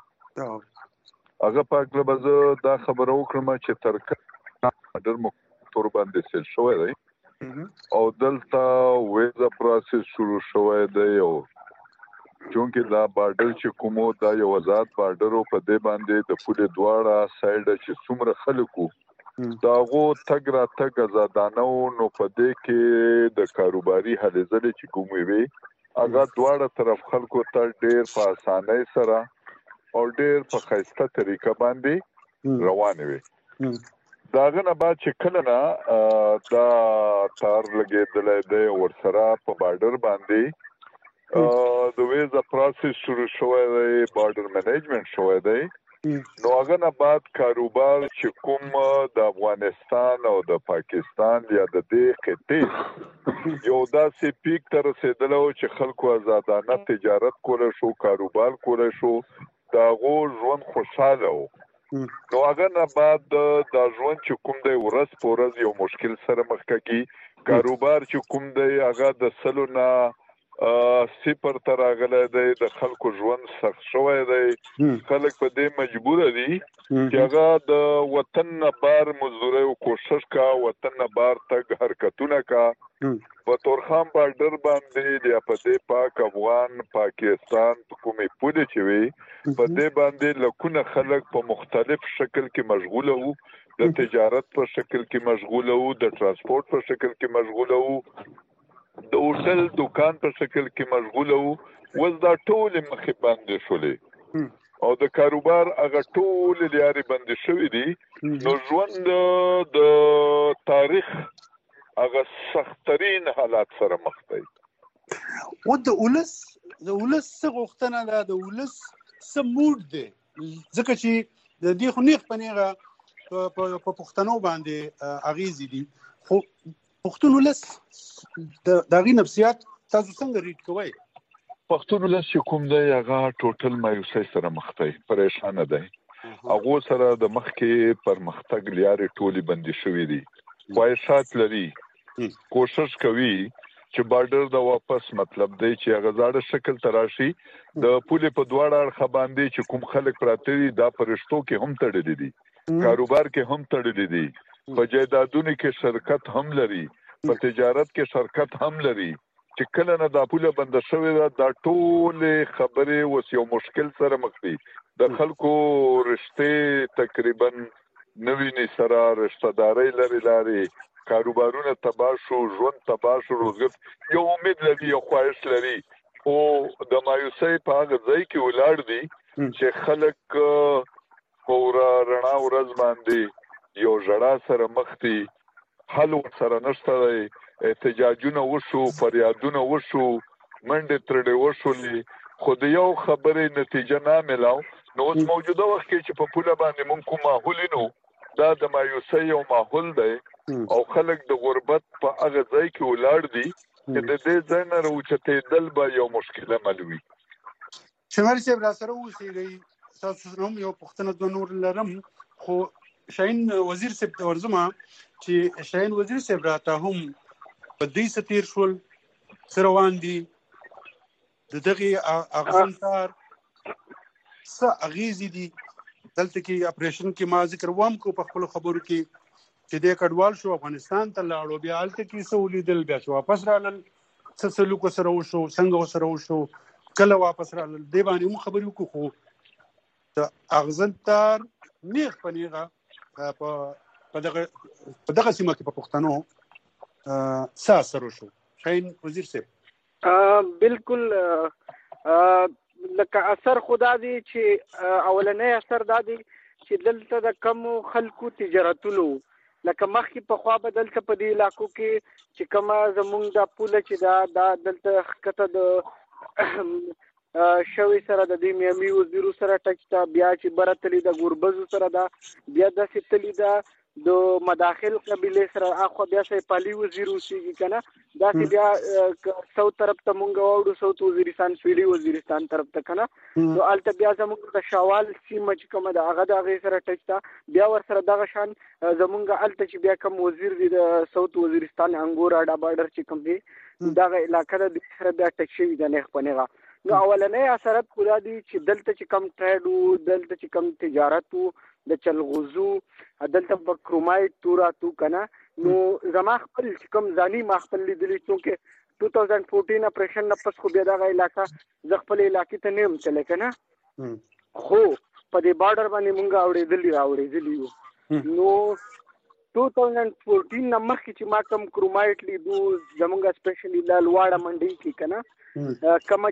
هغه پاکله به دا خبره وکړم چې تر بارډر موټر باندې سیل شوی دی او دلته ویزا پروسس شروع شوی دی او چونکه دا بارډر چې کومو دا یو آزاد بارډر په دې باندې د پوله دواړه سایډ چې څومره خلکو داغو تګ را تګ آزادانه نو په دې کې د کاروباري هلې ځلې چې کومې وي هغه دواړه طرف خلکو ته ډېر په اسانۍ سره او ډېر په ښایسته طریقه باندې روان وي داغه نه بعد چې کله نه دا تار لګېدلی دی ورسره په بارډر باندې د ویزا پروسس شروع شوی دی بارډر مینجمنټ شوی دی نو هغه نه بعد کاروبار چې کوم د افغانستان او د پاکستان یا د دې خطې یو داسې پیک ته رسېدلی و چې خلکو آزادانه تجارت کولی شو کاروبار کولی شو د هغو ژوند خوشحاله و نو هغه نه بعد دا ژوند چې کوم دی ورځ په ورځ یو مشکل سره مخ کېږي کاروبار چې کوم دی هغه د سلو نه صفر ته راغلی دی د خلکو ژوند سخت شوی دی خلک په دې مجبور دي چې هغه د وطن نه بار مزدورۍ او کوشش کا وطن نه بار تګ حرکتونه کا په تورخم بارډر باندې یا په دې پاک افغان پاکستان کومې پوله چې وي په دې باندې لکونه خلک په مختلف شکل کې مشغوله وو د تجارت په شکل کې مشغوله وو د ترانسپورت په شکل کې مشغوله وو د هوټل دکان په شکل کې مشغوله وو وز دا ټول مخې باندې شولې او د کاروبار هغه ټول لارې بندې شوې دي نو ژوند د تاریخ هغه سخترین حالات سره مخ دی او د ولس څه غوښتنه ده د ولس څه موډ دی ځکه چې د دې خو نیغ پنیغه په پښتنو باندې اغیزې دي خو پښتون ولس د هغې نفسیات تاسو څنګه ریډ کوئ پښتون ولس چې کوم دی هغه ټوټل مایوسۍ سره مخ دی پریشانه دی هغو سره د مخکې پرمختګ لارې ټولې بندې شوې دي خواهشات لري کوشش کوي چې بارډر د واپس مطلب دی چې هغه زاړه شکل ته راشي د پولې په دواړه اړخه باندې چې کوم خلک پراته دي دا په رشتو کې هم تړلي دي کاروبار کې هم تړلي دي په جایدادونو کې شرکت هم لري په تجارت کې شرکت هم لري چې کله نه دا پوله بند شوې ده دا ټول خبرې اوس یو مشکل سره مخ دي د خلکو رشته تقریبا نوی سره رشتہ داري لري کاروبارونه تباه شو ژوند تباه شو روزګار یو امید لري یو خواهش لري او د مایوسۍ په هغه ځای کې ولاړ دي چې خلک پورا رڼا ورځ باندې یو ژړا سره مخ دي حل سره نشته دی احتجاجونه وشو فریادونه وشو منډه ترډه وشولې خو د یو خبرې نتیجه نه ملاو نو اوس موجوده وخت کې چې په پوله باندې مونږ کوم ماحول نو دا د مایوسۍ یو ماحول دی او خلک د غربت په هغه ځای کې ولاړ دي چې د دې ځای نه راوچتېدل به یو مشکل عمل وي. شماري صاحب را سره اوسېږئ تاسو هم یو پوښتنه د نور لرم خو شاهین وزیر صاحب ته ورځم چې شاهین وزیر صاحب راته هم په دې ستیر شول سره روان دي د دغه اغزنتار څه اغیزې دي دلته کې اپریشن کې ما ذکر وام کو په خپل خبرو کې چې د کډوال شو افغانستان ته لاړو بیا الته کې سہولیدل بیا شو واپس رالل څه سلوک سره وشو څنګه سره وشو کله واپس رالل دی باندې مو خبرو کو خو د اغزنتار نیغ پنیغه په دغه سیمه کې په پښتنو ساسر وشو. شاهین وزیر صاحب بالکل لکه اثر خدا دی چې اولنې اثر دا دی چې دلته د کم خلکو تجارتونو لکه مخکې په خوا به دلته په دې علاقو کې چې کومه زمونږ د پوله چې دا دلته ښکته د شوی سره د دې میامي وزیرو سره ټچ تا بیا چې بره تلي د ګوربزو سره دا بیا داسې تلي دا د مداخل قبیله سره اخو بیا سه پالي وزیر اوسېږي کنه دا چې بیا ساوث طرف ته مونږ وړو ساوث وزیرستان سویلي وزیرستان طرف ته کنه نو الته بیا زموږ د شوال سیمه چې کومه د هغه د غي سره ټچ تا بیا ور سره دغه شان زمونږ الته چې بیا کوم وزیر دی د ساوث وزیرستان انګور اډا بارډر چې کوم دی دغه علاقې د سره بیا ټچ شي د نه خپنهغه نو اولنې اثرات خدا دي چې دلته چې کم ټریډ وو دلته چې کم تجارت وو د چلغوزو دلته په کرومایټ توراتو کنه نو زما خپل چې کم ځاني ما خپل لیدلی چې 2014 اپریشن نه پس خو بیا دغه علاقہ ز خپل علاقې ته نیم چلے کنه خو په دې بارډر باندې مونږ راوړېدلی وو نو 2014 نمبر کې چې ما کم کرومایټ لیدو زمونږ سپیشلی د لواړه منډي کې کنه کما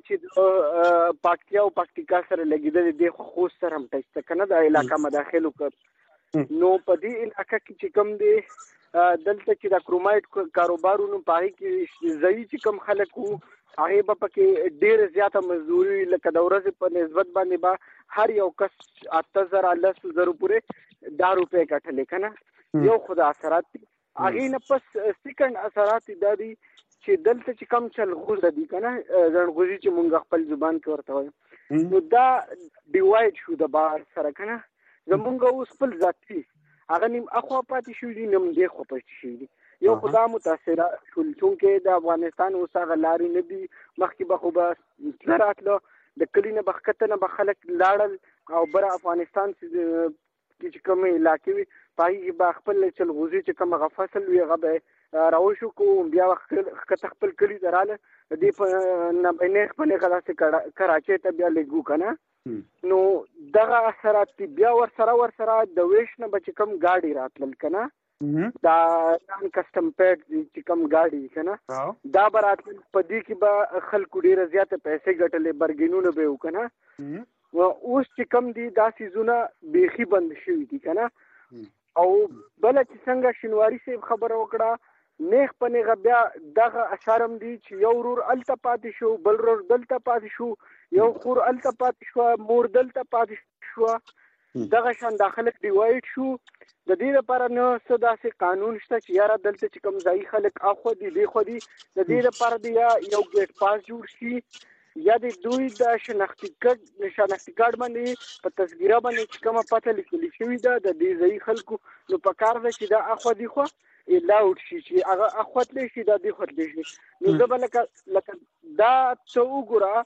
چې پاکتیا او پاکتیکا سره لګیدل دي خو سره هم ټچ کنه د علاقہ مداخل وکړ نو په دې علاقہ کې چې کم دي دلته چې د کرومایټ کاروبارونو پای کې ځای چې کم خلک وو هغه په کې ډېر زیاته مزدوري لکه د ورځې په نسبت باندې با هر یو کس 8000 10,000 پورې دا روپے کټلې کنه یو خدا اثرات هغه نه پس سیکنډ اثرات دادي چې دلته چې کم چلغوز دي کنه ځنغوزي چې مونږ خپل زبان کې ورته وایو نو دا ډیوایډ شو د بار سره کنه زمونږ اوس خپل ذاتي هغه نیم اخوا پاتې شو دي نیم دی خو پاتې شي دي یو خدا متاثر شول چې د افغانستان اوس هغه لاري نه دي مخکې به خو به راتلو د کلینه بخکته نه خلک لاړل او بر افغانستان چې کوم علاقې وي پای به خپل چلغوزي چې کوم غفصل وي غبه راوشو کو بیا خپل کلی دراله دې په نه بینه خپل غلاسه کراچي ته بیا لګو کنه نو دغه اثرات بیا ور سره د ویش نه بچ کم گاډي راتل کنه دا نان کسٹم پیډ چې کم گاډي کنه دا برات پدې کې به خلکو ډیره زیاته پیسې ګټلې برګینونه به وکنه و اوس چې کم دي دا سيزونه بيخي بند شوی دي کنه او بل چې څنګه شینواری صاحب خبر وکړه نیخ پنه غبیا دغه اشارم دي چې یو رور الته پاتې شو بل رور دلته پاتې شو یو خور الته پاتې شو مور دلته پاتې شو دغه شان داخله ډیوایډ شو د دې لپاره نو سداسې قانون شته چې یاره دلته چې کوم ځای خلک اخو دي خو دي د دې لپاره دی یو ګیټ پاس جوړ شي یا د دوی د شناختی کارت باندې په تصویره باندې چې کومه پته لیکل شوی ده د دې ځای خلکو نو په کار ده چې دا اخو دي خو لاوډ شي چې هغه اخوتلی شي دا دی خوتلی شي نو زه به لکه دا څه وګوره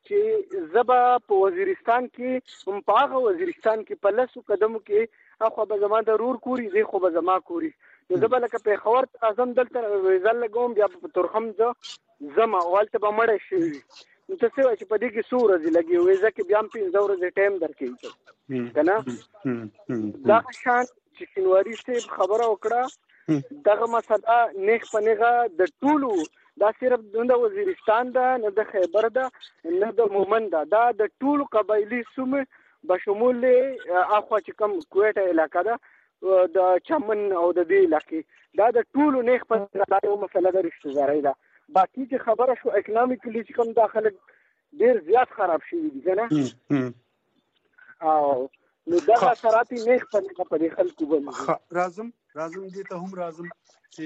چې زبا په وزیرستان کې په هغه وزیرستان کې په لسو قدمو کې اخو به زما د رور کوري زه خو به زما کوري نو زه به لکه پېښور ته راځم دلته ویزه لګوم بیا په تورخم ځم او هلته به مړی شوي نو ته څه وایې چې په دې کې څو ورځې لګي ویزه کې بیا هم 15 ورځې ټایم درکوي که نه دغه شان چې شینواري صاحب خبره وکړه دغه مسله نیغ په نیغه د ټولو دا صرف د وزیرستان ده نه د خیبر ده نه د مومن ده دا د ټولو قبایلي سیمې بشمول اخوا چې کوم کویټه علاقه ده د چمن او د دې علاقې دا د ټولو نیغ په دا یو مسله د رشتهدارۍ ده باقي چې خبره شو اکنامیکلی چې کوم دا خلک ډېر زیات خراب شوي دي که نه او نو دغه اثرات یې نیغ په نیغه په دې خلکو باندې راځم دې ته هم راځم چې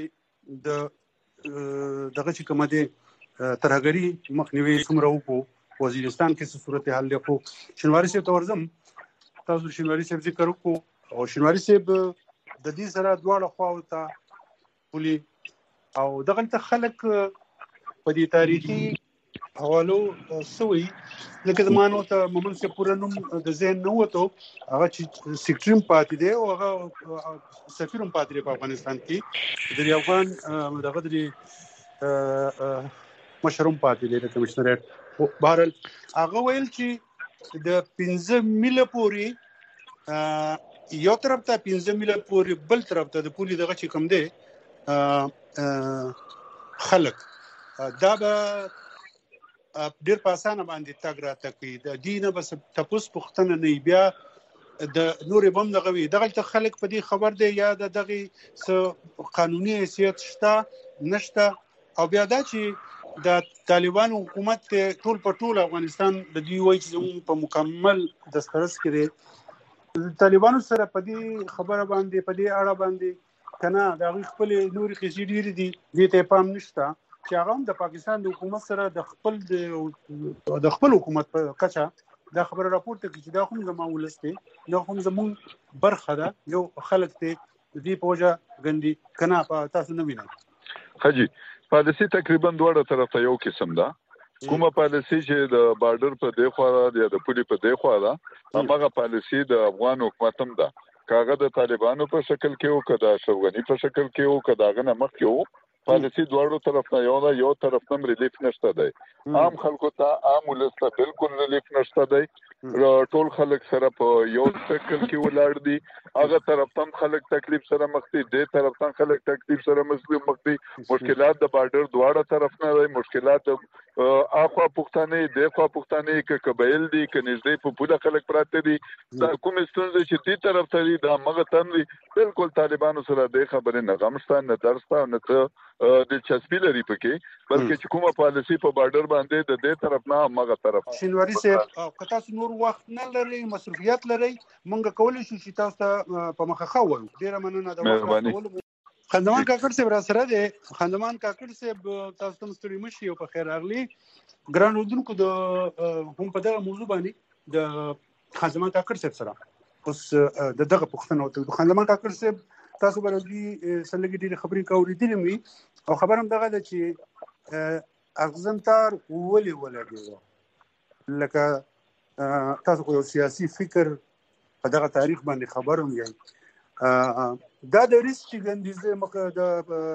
دغه چې کومه دی ترهګري مخنیوي څومره وکړو وزیرستان کې څه صورتحال دی خو شینواري صاحب ته ورځم تاسو شینواري صاحب ذکر وکړو او شینواري صاحب د دې سره دواړه خواو ته پولي او دغلته خلک په دې تاریخي حوالو سوي لکه زمانو ته مومن صاحب پوره نوم د ذهن نه وته هغه چې سیکټریم پاتې دی او هغه سفیرم پاتې دی په افغانستان کې د افغان دغه د مشروم پاتې دی د کمشنریټ بهرل هغه ویل چې د 15 میله پورې یو طرف ته 15 میله پورې بل طرف ته د پولي دغه چې کوم دی خلک دا به ډېر په اسانه باندې تګ راته کوي د دینه بس تپوس پوښتنه نه بیا د نورې بم دغه وي دغلته خلک په دې خبر دی یا دغه قانوني حیثیت شته نشته او بیا دا چې د طالبانو حکومت ټول په ټول افغانستان د دوی وایي چې زموږ په مکمل دسترس کې دی طالبانو سره په دې خبره باندې په دې اړه باندې کنه د هغوی خپلې نورې قصې ډېرې دي دې ته پام نشته چې هغه هم د پاکستان د حکومت سره د خپل حکومت په کچه دا خبره راپورته کړي چې دا هم زما ولس دی دا هم زموږ برخه ده یو خلک دی د دې په وجه ګندي کنه تاسو نه وینئ حاجي پالیسي تقریبا دواړه طرف ته یو قسم ده کومه پالیسي چې د بارډر په دی خوا ده یا د پولي په دی خوا ده هغه پالیسي د افغان حکومت هم ده کاغه د طالبانو په شکل کې او کدا شوغني په شکل کې او کدا غنه مخ کې او پالیسي دواړو طرف نه یو طرف هم ریلیف نشته دی عام خلکو ته عام ولس ته بالکل ریلیف نشته دی ټول خلک سره په یو شکل کې ولاړ دي هغه طرف هم خلک تکلیف سره مخ دي دې طرف هم خلک تکلیف سره مخ دي مشکلات د بارډر دواړه طرف نه دي مشکلات اخوا پښتانه دې خوا پښتانه کې قبایل دي کې نږدې په پوره خلک پراته دي دا کوم ستونزې چې دې طرف ته دي دا مغه تم دي بالکل طالبانو سره دې خبره نه غمشته نه درسته نه ته د چسپی لري پکې بلکې چې کومه پالیسي په بارډر باندې د دې طرف نه مغه طرف شینواري صاحب که تاسو نور وخت نه لري مصروفیت لري مونږ کولای شو چې تاسو ته په مخه خو ډیره مننه د وخت خندمان کاکړ صاحب را سره دی خندمان کاکړ صاحب تاسو ته ستړي مشي او په خیر راغلی ګران اردوونکو د هم په دغه موضوع باندې د خندمان کاکړ صاحب سره اوس دغه پوښتنه وکړه خندمان کاکړ صاحب تاسو باندې سلګي ډېری خبرې کاورېدلې مې او خبرم دغه ده چې اغزنتار ولې ولګېږي لکه تاسو خو یو سیاسي فکر په دغه تاریخ باندې خبرم یې دا د ریسک ګندیزه مخه د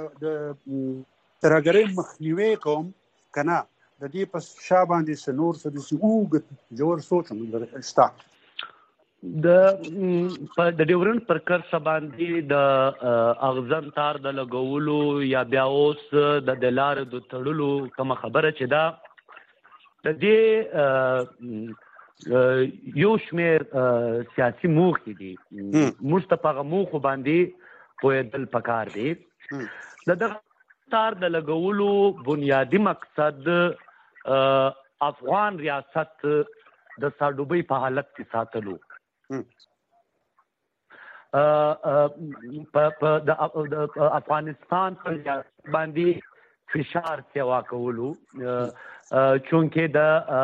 ترهګرۍ مخنیوي کوم کنه د دې په شا باندې سنور سدسي اوګ جوړ سوچم شته د ډیورنډ پر کرښه باندې د اغزن تار د لګولو یا بیا اوس د لارې د تړلو کومه خبره چې دا د دې یو شمېر سیاسي موخې دي موږ ته په هغه موخو باندې پوهېدل پکار دی د دغه تار د لګولو بنیادي مقصد افغان ریاست د ساډوبۍ په حالت کې ساتلو د افغانستان پر باندې فشار سیوا کولو چونکه د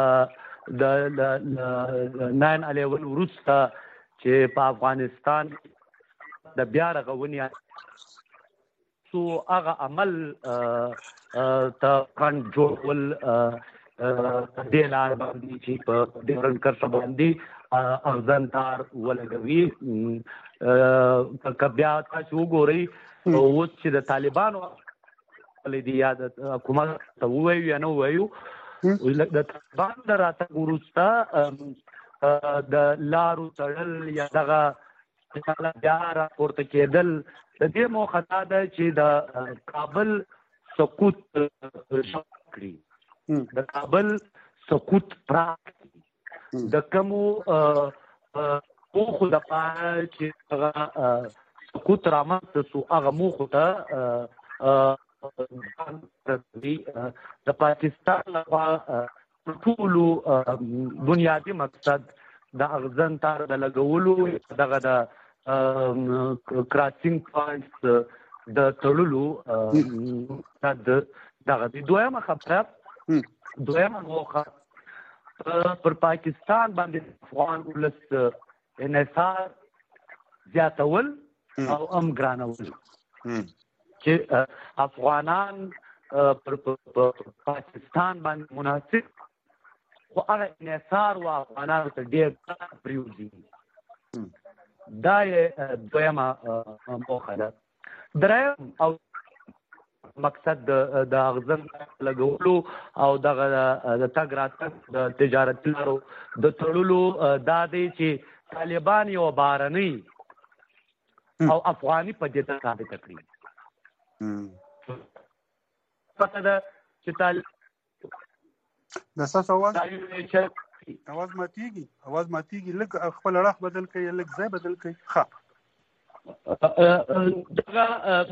9/11 وروسته چې په افغانستان د بیا رغونې سو هغه عمل ته کنټرول د لار باندې چې په ډیورنډ کرښه باندې اغزن تار ولګوي که بیا تاسو وګورئ اوس چې د طالبانو ولې یا د حکومت ته ووایو یا نه ووایو د طالبان د راتګ وروسته د لارو تړل یا دغه بیا راپورته کېدل د دې موخه دا ده چې د کابل سقوط کړي د کابل سقوط پراخ د کومو موخو دپاره چې هغه سقوط رامنځته سو هغه موخو ته د پاکستان لخوا ټولو بنیادي مقصد د اغزن تار د لګولو دغه د کراسینګ پوینټس د تړلو دغه دویمه خبره دویمه موخه پر پاکستان باندې افغان ولس انحصار زیاتول او ګرانول چې افغانان پر پاکستان باندې مناسب خو هغه انحصار و افغانانو ته ډېر پرېوځي دا یې دویمه موخه ده. دریم او مقصد د اغزن لګولو او دغه د تګ راتګ د تجارتي لارو د تړلو دا دی چې طالبان یو بهرنۍ او افغاني پدیده ثابته کړي. پته ده چې د ساس اواز ماتیږي لږ خپل اړخ بدل کړئ لږ ځای بدل کړئ. ښه دغه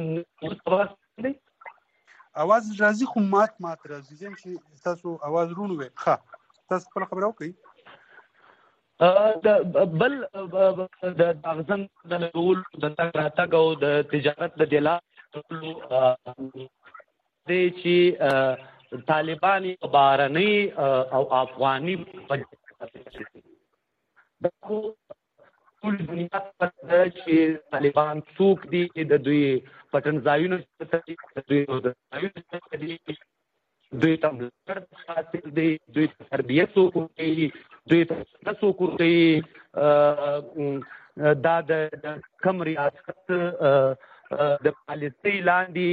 اواز راځي خو مات راځي زم چې تاسو اواز رونو وي. ښه تاسو خپل خبره وکړئ. بل د اغزن د لګول د تګ راتګ او د تجارت د دلالو دی چې طالبان بهرنۍ او افغاني ټول دنیا ته چې طالبان څوک دي د دوی پټن ځایونه دوی ته ملاتړ حاصل دی دوی ته تربیه څوک کوي دوی ته څوک کوي دا د کم ریاست د پالیسۍ لاندې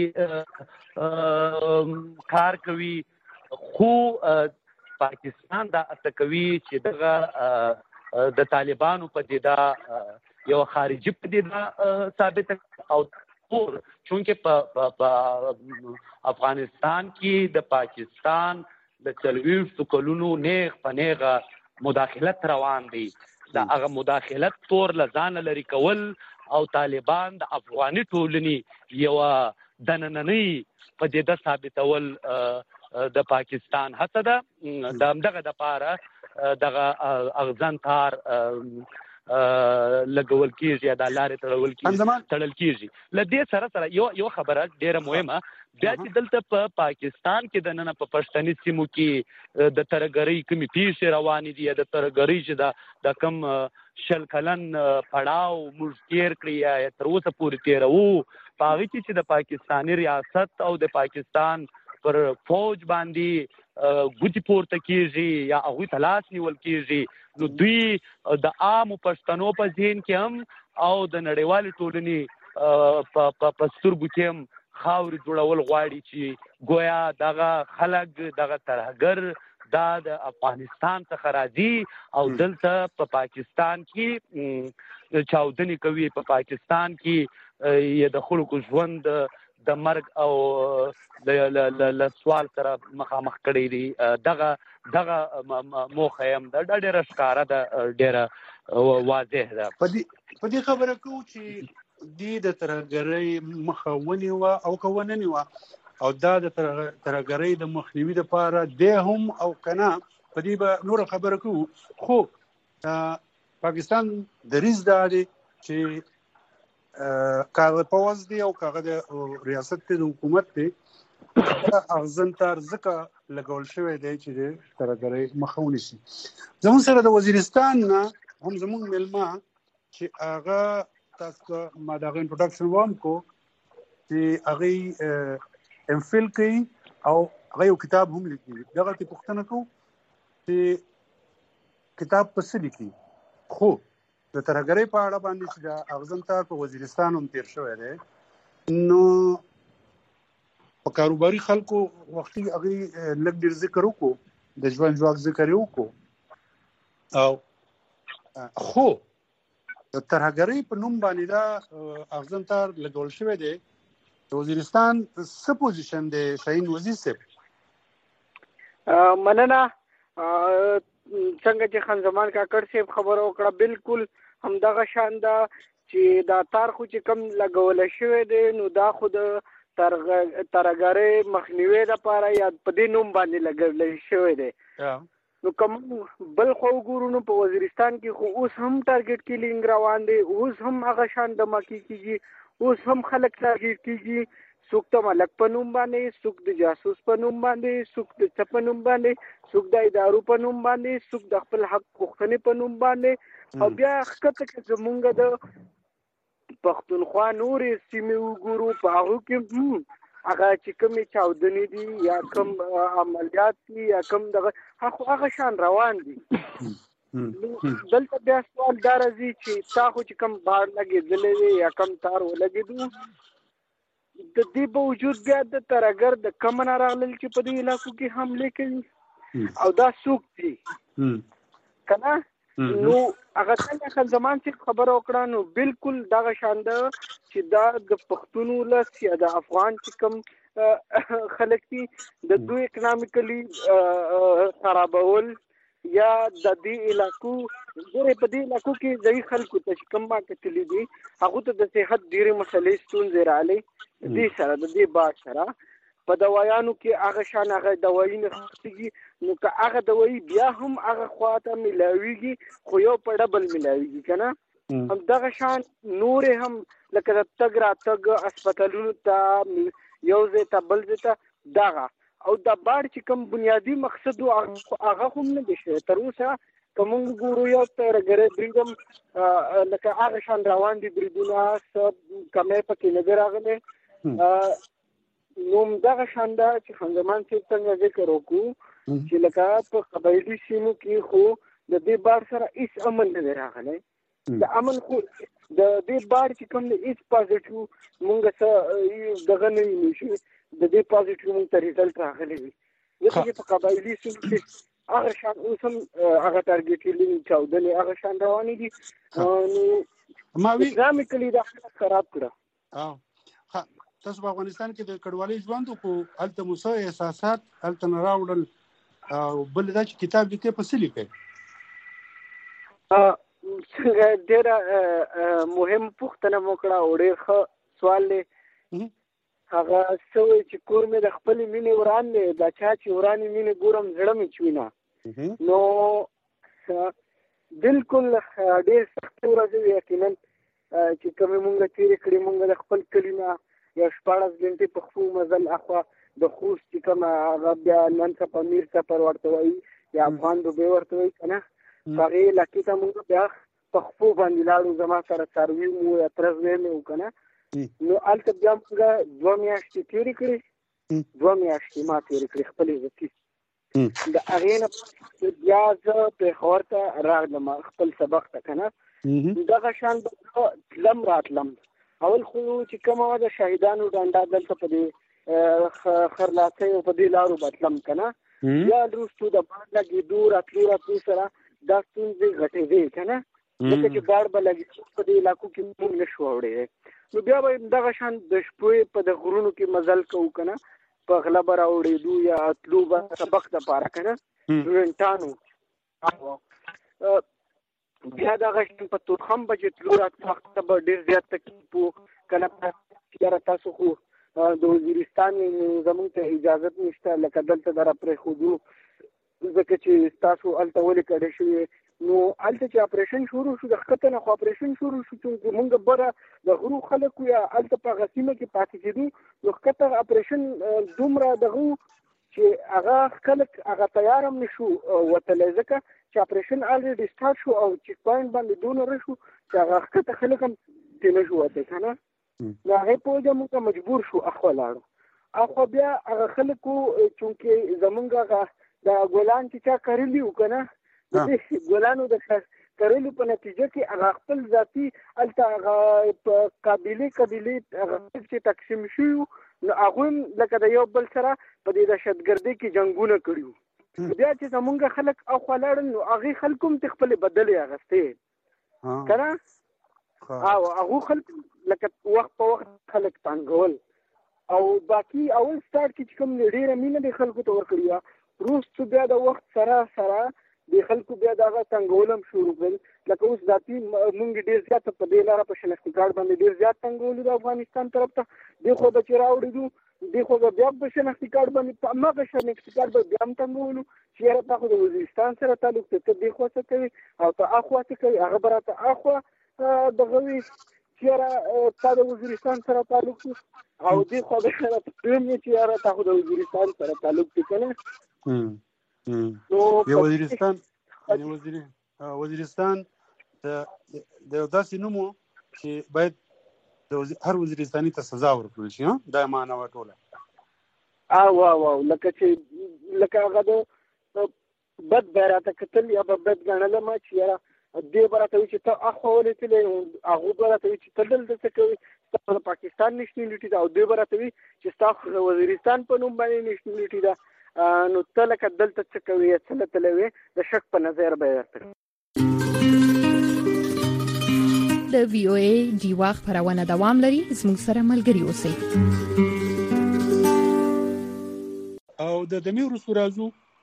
کار کوي خو پاکستان دا اته کوي چې دغه د طالبانو پدیده یو خارجي پدیده ثابت او چونکه په افغانستان کې د پاکستان د 40 کلونو نیغ په نیغه مداخلت روان دی. دا هغه مداخلت تور لزان لري کول او طالبان د افغاني ټولنې یو دنننۍ پدیده ثابتول د پاکستان هڅه ده. دغه د پاره دغه اغزن تار لګول کیږي د لارې تړل کیږي. له دې سره یو خبره ډیره مهمه بیا چې دلته په پاکستان کې د نن په پښتني سیمو کې د ترګرۍ کومې پیښې روانې دي د ترګرۍ چې د کم شل کلن پړاو موږ تیر کړی یا تر اوسه پورې تیرو په هغې کې چې د پاکستاني ریاست او د پاکستان پر فوج باندې ګوتې پورته کیږي یا هغوی ته لاس نیول کیږي نو دوی د عامو پښتنو په ذهن کې هم او د نړیوالې ټولنې په سترګو کې هم خاورې جوړول غواړي چې گویا دغه خلک دغه ترهګر دا د افغانستان څخه راځي او دلته په پاکستان کې چاودنې کوي په پاکستان کې د خلکو ژوند د مرګ او د سوال سره مخامخ کړی دی. دغه موخه هم د ډېره ښکاره ده ډېره واضح ده. په دې خبره کوو چې دې د ترهګرۍ مخه ونیوه او که ونه نیوه او دا د ترهګرۍ د مخنیوي دپاره دی هم او که نه په دې به نوره خبره کوو. خو پاکستان دریځ دا دی چې کاغه پوز دی او کاغه د ریاست د حکومت دی اغزن تار ځکه لګول شوی دی چې د ترهګرۍ مخه ونیسي. زموږ سره د وزیرستان نه هم زموږ میلمه چې هغه تاسو ما دغه انټروډکشن وام کو چې هغه ام فل کوي او هغه یو کتاب هم لیکي. دغه ته پوښتنه کوو چې کتاب پس لیکي خو د ترهګرۍ په اړه باندې چې د اغزن تار په وزیرستان هم تیر شوی دی نو په کاروباري خلکو وختي هغه لږ ډیر ذکر وکړو د ژوند ځواک ذکر وکړو او خو ترهګرۍ په نوم باندې دا اغزن تار لګول شوی دی د وزیرستان څه پوزیشن دی شاهین وزیر صاحب مننه څنګه چې خان زمان کاکړ صاحب خبرو وکړه بالکل همدغه شان دا چې دا تار خو چې کم لګول شوی دی نو دا خو د ترهګرۍ مخنیوي لپاره یا په دې نوم باندې لګول شوی دی نو کوم بل خو ګورو نو په وزیرستان کې خو اوس هم ټارګټ کیلینګ روان دی اوس هم هغه شان دمکی کیږي اوس هم خلک ټارګټ کیږي څوک ته ملک په نوم باندې څوک د جاسوس په نوم باندې څوک د څه په نوم باندې څوک د ادارو په نوم باندې څوک د خپل حق غوښتنې په نوم باندې او بیا ښکته کې زمونږ د پښتونخوا نورې سیمې وګورو په هغو کې هغه چې کومې چاودنې دي یا کوم عملیات دي یا کوم دغه هغه شان روان دي دلته بیا سوال دا راځي چې تا خو چې کوم بار لګېدلی دی یا کوم تار ولګېدو د دې باوجود بیا د ترهګر د کومه نه راغلل چې په دې علاقو کې حملې کوي او دا څوک دي که نه نو هغه څنګه خان زمان چې خبره وکړه نو بالکل دغه شان ده چې دا د پښتون ولس یا د افغان چې کوم خلک دي د دوی اکنامیکلی خرابول یا د دې علاقو ګوره په دې علاقو کې ځای خلکو ته چې کوم ما کتلی دي هغه ته د صحت ډېرې مسلې ستونزې راغلي دې سره د دې باد سره په دوايانو کې هغه شان هغه دوايي نه خرڅېږي نو که هغه دوايي بیا هم هغه خواته ملاویږي خو یو په ډبل ملاویږي که نه همدغه شان نورې هم لکه د تګ راتګ هسپتالونو ته یو ځای ته بل ځای ته دغه او د باړ چې کوم بنیادي مقصد هغه هم نه دی شوی تر اوسه که موږ ګورو یو ترهګرۍ برید هم لکه هغه شان روان دي بریدونه څه کمی پکې نه دی راغلی نو همدغه شان ده چې خان زمان صاحب څنګه ذکر وکړو چې لکه په قبایلي سیمو کې خو د دې بار سره هېڅ امن نه دی راغلی د امن خو د دې بار چې کوم دی هېڅ پازیټیو مونږ څه دغه نه وینو چې د دې پازیټیو مونږ ته ریزلټ راغلی وي ځکه چې په قبایلي سیمو کې هغه شان اوس هم هغه ټارګټ کیلینګ چاودنې هغه شان روانې دي نو اکرامکلي دا خراب کړه تاسو په افغانستان کې د کډوالۍ ژوند خو هلته مو څه احساسات هلته نه راوړل او بل دا چې کتاب لیکئ په څه لیکئ څنګه ډېره مهم پوښتنه مو کړه او ډېر ښه سوال دی هغه څه وایي چې کور مې د خپلې مینې وران دی دا چا چې ورانې مینې ګورم زړه مې چوینه نو بالکل ډېر سختې ورځې وې یقینا چې کومې مونږ تېرې کړې مونږ د خپل کلي نه یا 14 غنټې په خپو مزل اخوا د خوست چې کومه هغه بیا نن سفر میر سفر ورته وایي یا افغان دوبۍ ورته وایي که نه په هغې علاقې ته مونږ بیا په خپو باندې لاړو زما سره څاروي مو یا ترزوی مې و که نه نو هلته بیا مونږ 2 میاشتې تېرې کړې 2 میاشتې ما تېرې کړې خپلې ذاتي د هغې نه بیا زه پېښور ته راغلم خپل سبق ته که نه دغه شان به تلم راتلم اول خو چې کومه وه د شهیدانو ډنډه دلته په دې خرلاڅۍ او په دې لارو به تلم که نه بیا وروستو د باړ لګېدو راتلو سره دا ستونزې غټېدې که نه ځکه چې باړ به لګېدو په دې علاقو کې موږ نه شو اوړېدی نو بیا به دغه شان د شپې په د غرونو کې مزل کوو که نه په غله به راوړېدو یا تلو به سبق دپاره که نه سټوډنټانو بیا دغه شان په تورخم به چې تلو راتلو وخت ته به ډېر زیات تکلیف و که نه یاره تاسو خو د وزیرستان زمونږ ته اجازت نشته لکه دلته د راپرېښودو ځکه چې تاسو هلته ولې کډه شوې نو هلته چې اپریشن شروع شو د ښکته نه خو اپریشن شروع شو چې مونږ بره د غرو خلک وو یا هلته په هغه سیمه کې پاتې کېدو نو ښکته اپریشن دومره دغه و چې هغه خلک هغه تیار هم نه شو وتلی ځکه چې اپریشن الریډي سټارټ شو او چیک پوینټ باندې دونه شو چې هغه ښکته خلک هم ترې نه شو وتی که نه نو هغې په وجه مونږ مجبور شو اخوا لاړو اخوا بیا هغه خلکو چونکې زمونږ هغه د ګلان چې چا کرلي وو که نه د دې ګلانو د کرلو په نتیجه کې هغه خپل ذاتي الته هغه قبیله هغه چې تقسیم شوي نو هغوی لکه د یو بل سره په دې دهشتګردۍ کې جنګونه کړي بیا چې زمونږ خلک اخوا لاړل نو هغې خلکو هم خپلې بدلې اخیستې که نه او هغو خلک لکه وخت په وخت خلک تانګول او باقي اول سټارټ کې چې کوم ډېره مینه د خلکو ته ورکړې وه وروستو بیا د وخت سره د خلکو بیا د هغه تنګول هم شروع کړل لکه اوس ذاتي مونږ ډېر زیات په دې لاره په شناختي کارډ باندې ډېر زیات تنګولو د افغانستان طرف ته دې خوا به چې راوړېدو دې خوا به بیا په شناختي کارډ باندې په هماغه شناختي کارډ به بیا هم تنګولو چې یاره تا خو د وزیرستان سره تعلق دی ته دې خوا څه کوي او ته اخوا څه کوي هغه به راته اخوا دغه وي چې یاره تا د وزیرستان سره تعلق دی او دې خوا به راته دویم وي چې یاره تا خو د وزیرستان سره تعلق دی که نه نو وزیرستان د یو داسې نوم و چې باید هر وزیرستاني ته سزا ورکړل شي دا یې معنا وه ټوله او لکه هغه د بد به راته کتل یا به بد ګڼلم چې یاره دې به راته وي چې ته اخوا ولېتلې هغو به راته وي چې ته دلته څه کوي ستا د پاکستان نیشنلټي ده او دوی به راته وي چې ستا وزیرستان په نوم باندې نیشنلټي ده نو ته لکه دلته څه کوي څه له تللی وې د شک په نظر به یې درته د وی او ای ډیوا خپرونه دوام لري زموږ سره ملګري اوسئ او د دمې وروسته راځو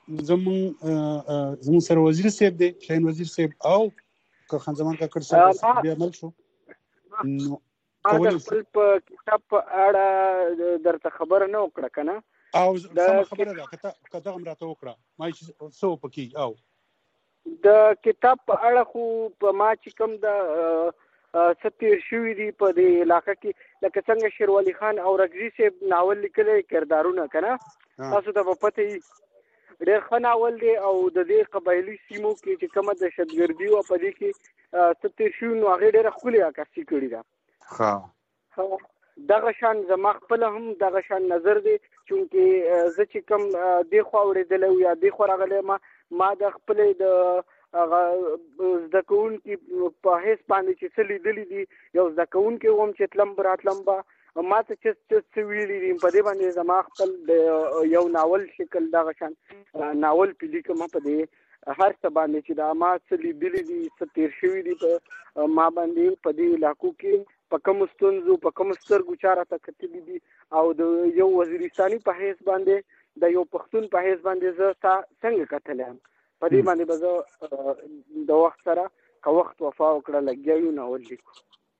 زموږ سره وزیر صاحب دی شاهین وزیر صاحب او که خان زمان کاکړ صاحب بیا عمل شو نو خپل په کتاب په اړه درته خبره نه وکړه که نه او سمه خبره ده که دغه هم راته وکړه ما چې څه وپکې او د کتاب په اړه خو په ما چې کوم د څه تېر شوي دي په دې علاقه کې لکه څنګه شیروالي خان او رګزي صاحب ناول لیکلی کردارونه که نه تاسو ته به پته وي ډېر ښه ناول دی او د دې قبایلي سیمو کې چې کومه دهشتګردي وه په دې کې څه تېر شوي نو هغې ډېره ښکلې عکاسي کړې ده دغه شان زما خپله هم دغه شان نظر دی چونکې زه چې کوم دې خوا اورېدلی و یا دې خوا راغلی ما د خپلې د هغه زده کوونکي په حیث باندې چې څه لیدلي دي یو زده کوونکی وم چې تلم به راتلم به ما ته چې څه ویلي دي په دې باندې زما خپل د یو ناول شکل دغه شان ناول پې لیکم په دې هر څه باندې چې دا ما څه لیدلي دي څه تېر شوي دي په ما باندې په دې علاقو کې په کومو ستونزو په کومو سترګو چا راته کتلي دي او د یو وزیرستاني په حیث باندې د یو پښتون په حیث باندې زه تا څنګه کتلی یم په دې باندې به زه د وخت سره که وخت وفا وکړه لګیا یو ناول لیکو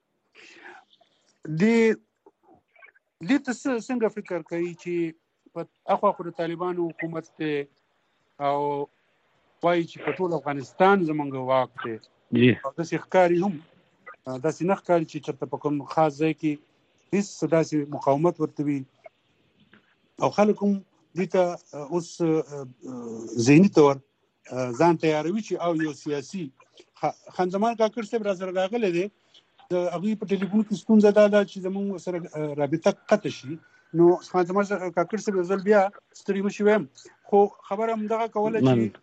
دې ته څنګه فکر کوي چې په اخوا خو د طالبانو حکومت دی او وایي چې په ټول افغانستان زموږ واک دی او داسې ښکاري هم داسې نه ښکاري چې چېرته په کوم خاص ځای کې هېڅ داسې مقاومت ورته وي او خلک هم دې ته اوس ذهني طور ځان تیاروي چې او یو سیاسي خان زمان کاکړ صاحب راسره راغلی دی د هغوی په ټلیفون کې ستونزه دا ده چې زموږ سره رابطه قطع شي نو خان زمان کاکړ صاحب یو ځل بیا ستړي مشي ویم خو خبره همدغه کوله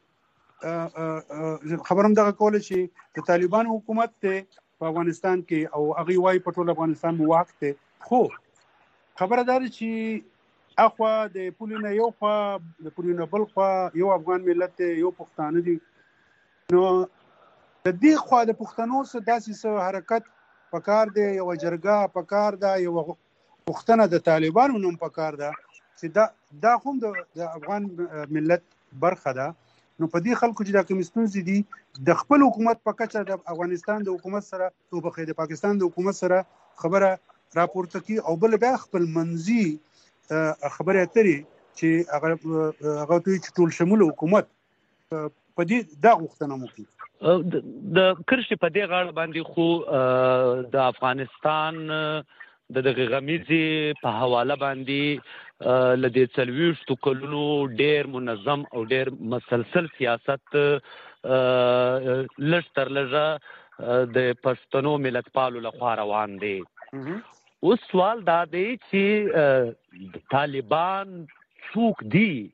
چې د طالبانو حکومت دی په افغانستان کې او هغوی وایي په ټول افغانستان مو واک دی خو خبره دا ده چې اخوا د پولې نه یو خوا د پولې نه بل خوا یو افغان ملت دی یو پښتانه دي نو د دې خوا د پښتنو څه داسې څه حرکت پکار دی یوه جرګه پکار ده یوه پوښتنه د طالبانو نوم پکار ده چې دا هم د افغان ملت برخه ده نو په دې خلکو چې دا کومې ستونزې دي د خپل حکومت په کچه د افغانستان د حکومت سره او بخې د پاکستان د حکومت سره خبره راپورته کړي او بل بیا خپل منځي خبرې اترې چې هغه دوی چې ټول شموله حکومت په دې دا غوښتنه مو کوي د کرښې په دې غاړه باندې خو د افغانستان د دغه غمیزې په حواله باندې له دې 40 کلونو ډېر منظم او ډېر مسلسل سیاست لږ تر لږه د پښتنو ملتپالو لخوا روان دی اوس سوال دا دی چې طالبان څوک دي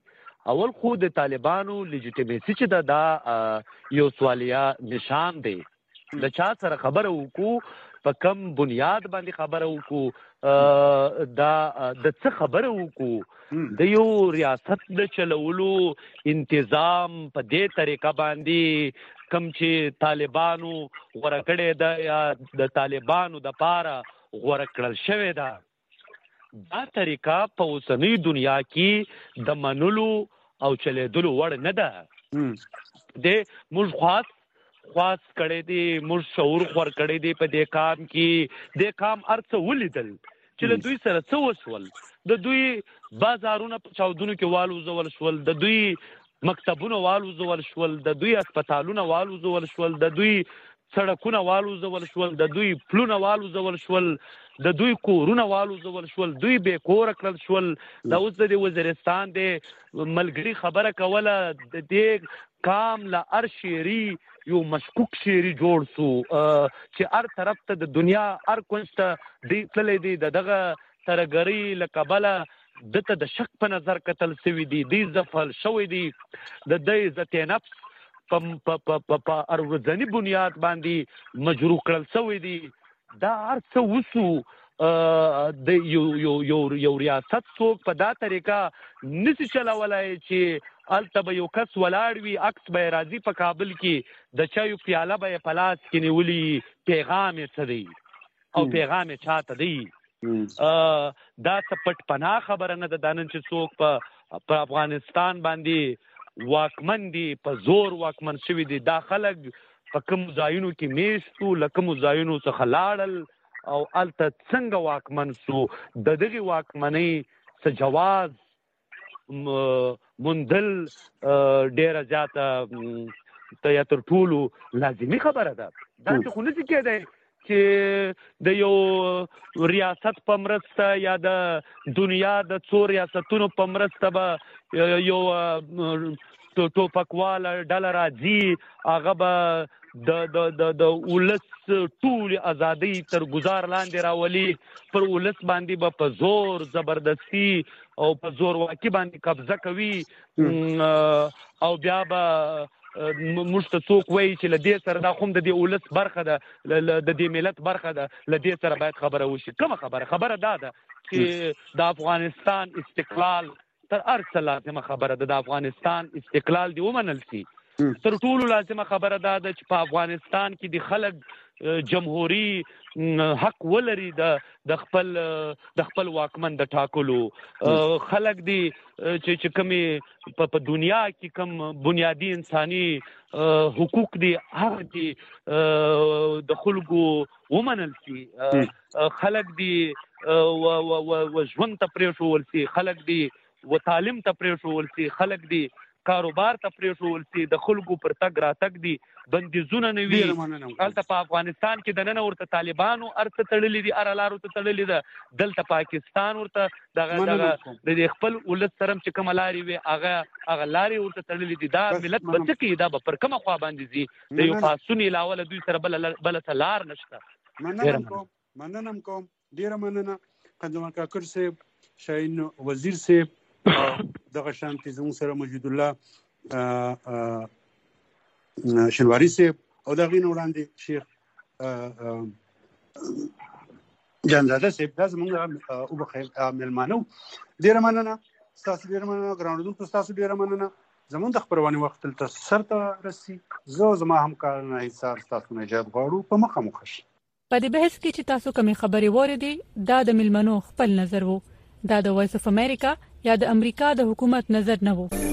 اول خو د طالبانو لیجیټیمیسي چې دا یو سوالیا نشان دی د چا سره خبره وکړو په کم بنیاد باندې خبره وکړو دا د څه خبره وکړو د یو ریاست د چلولو انتظام په دې طریقه باندې کم چې طالبانو غوړه کړې ده یا د طالبانو د پاره غوړه کړل شوې ده دا طریقه په اوسنۍ دنیا کې د منلو او چلیدلو وړ نه ده د موږ خواست کړی دی موږ شعور خور کړی دی په دې کام کې د کام ارڅ ولیدل چې له دوی سره څه وشول د دوی بازارونه په چاودونو کې والوزول شول د دوی مکتبونه والوزول شول د دوی هسپتالونه والوزول شول د دوی سړکونه والوزول شول د دوی پلونه والوزول شول د دوی کورونه والوزول شول دوی بې کوره کړل شول دا اوس د وزیرستان د ملګري خبره کوله د دې کام له هر شعري یو مشکوک شعري جوړ سو چې هر طرف ته د دنیا هر کونج ته دی تللی دی دغه ترګرۍ له کبله دته د شک په نظر کتل سوي دي دی زفل شوی دی د دې عزت نفس په ارزنی بنیاد باندې مجروح کړل سوی دی دا هر څه وسو د یو ریاست څوک په دا طریقه نسی چلولای چې الته به یو کس ولاړ وي عکس به راځي په کابل کې د چایو پیاله به په لاس کې نیولي پیغام یې څه دی او پیغام یې چاته دی دا څه پټ پناه خبره نه ده دا نن چې څوک په افغانستان باندې واکمن دي په زور واکمن شوي دي دا خلک په کوم ځایونو کې میشتو له کومو ځایونو څخه لاړل او الته څنګه واکمن سو د دغه واکمنۍ څه جواز مندل ډیره زیاته تر ټولو لازمي خبره ده دا چې خو نشي کېدای چې د یو ریاست په مرسته یا د دنیا د څو ریاستونو په مرسته به یو ټوپکواله ډله راځي هغه به د ولس ټول ازادي تر گزار لاندې راولي پر ولس باندې به په زور زبردستی او په زور واکي باندې قبضه کوي او بیا به موږ ته څوک وایي چې له دې سره دا خو د دې ولس برخه ده د دې ملت برخه ده له دې سره باید خبره وشي کومه خبره دا ده چې د افغانستان استقلال تر هر څه لازمه خبره ده د افغانستان استقلال دی ومنل شي تر ټولو لازمه خبره دا ده چې په افغانستان کې د خلک جمهوری حق ولري د خپل واکمن د ټاکلو خلک دي چې کومي په دنیا کې کوم بنیادی انساني حقوق دي هغه دي د خلکو ومنل شي خلک دي ژوند ته پرېښول شي خلک دي و تعلیم ته پرېښول شي خلک دي کاروبار ته پرېښول شي د خلکو پر تګ راتګ دي بندیزونه نه وي هلته په افغانستان کې دننه ورته طالبانو ارڅه تړلي دي اره لارو ته تړلي ده دلته پاکستان ورته د خپل ولس سره چې کومه لارې وي هغه لارې ورته تړلي دي دا ملت به څه کوي دا به پر کومه خوا باندې ځي د یو پاڅون علاوه له دوی سره بله څه لار نشته مننه کوم ډېره مننه قدم کاکړ صاحب شاهین وزیر صاحب دغه شانتي زموږ سره موجود الله شنواری صاحب او دغه نه وړاندې شیخ جانزاده صاحب دا زموږ او بخیر ملمانو ډیره مننه تاسو ډیره مننه ګراوندونکو تاسو ډیره مننه زموږ د خبرونه وخت تل سرته رسي زما همکارانه حساب تاسو نه جواب غواړو په مخه مخش په دې بحث کې چې تاسو کومې خبرې وریدي دا د ملمنو خپل نظر وو دا د وایس اف امریکا یا د امریکا د حکومت نظر نه وو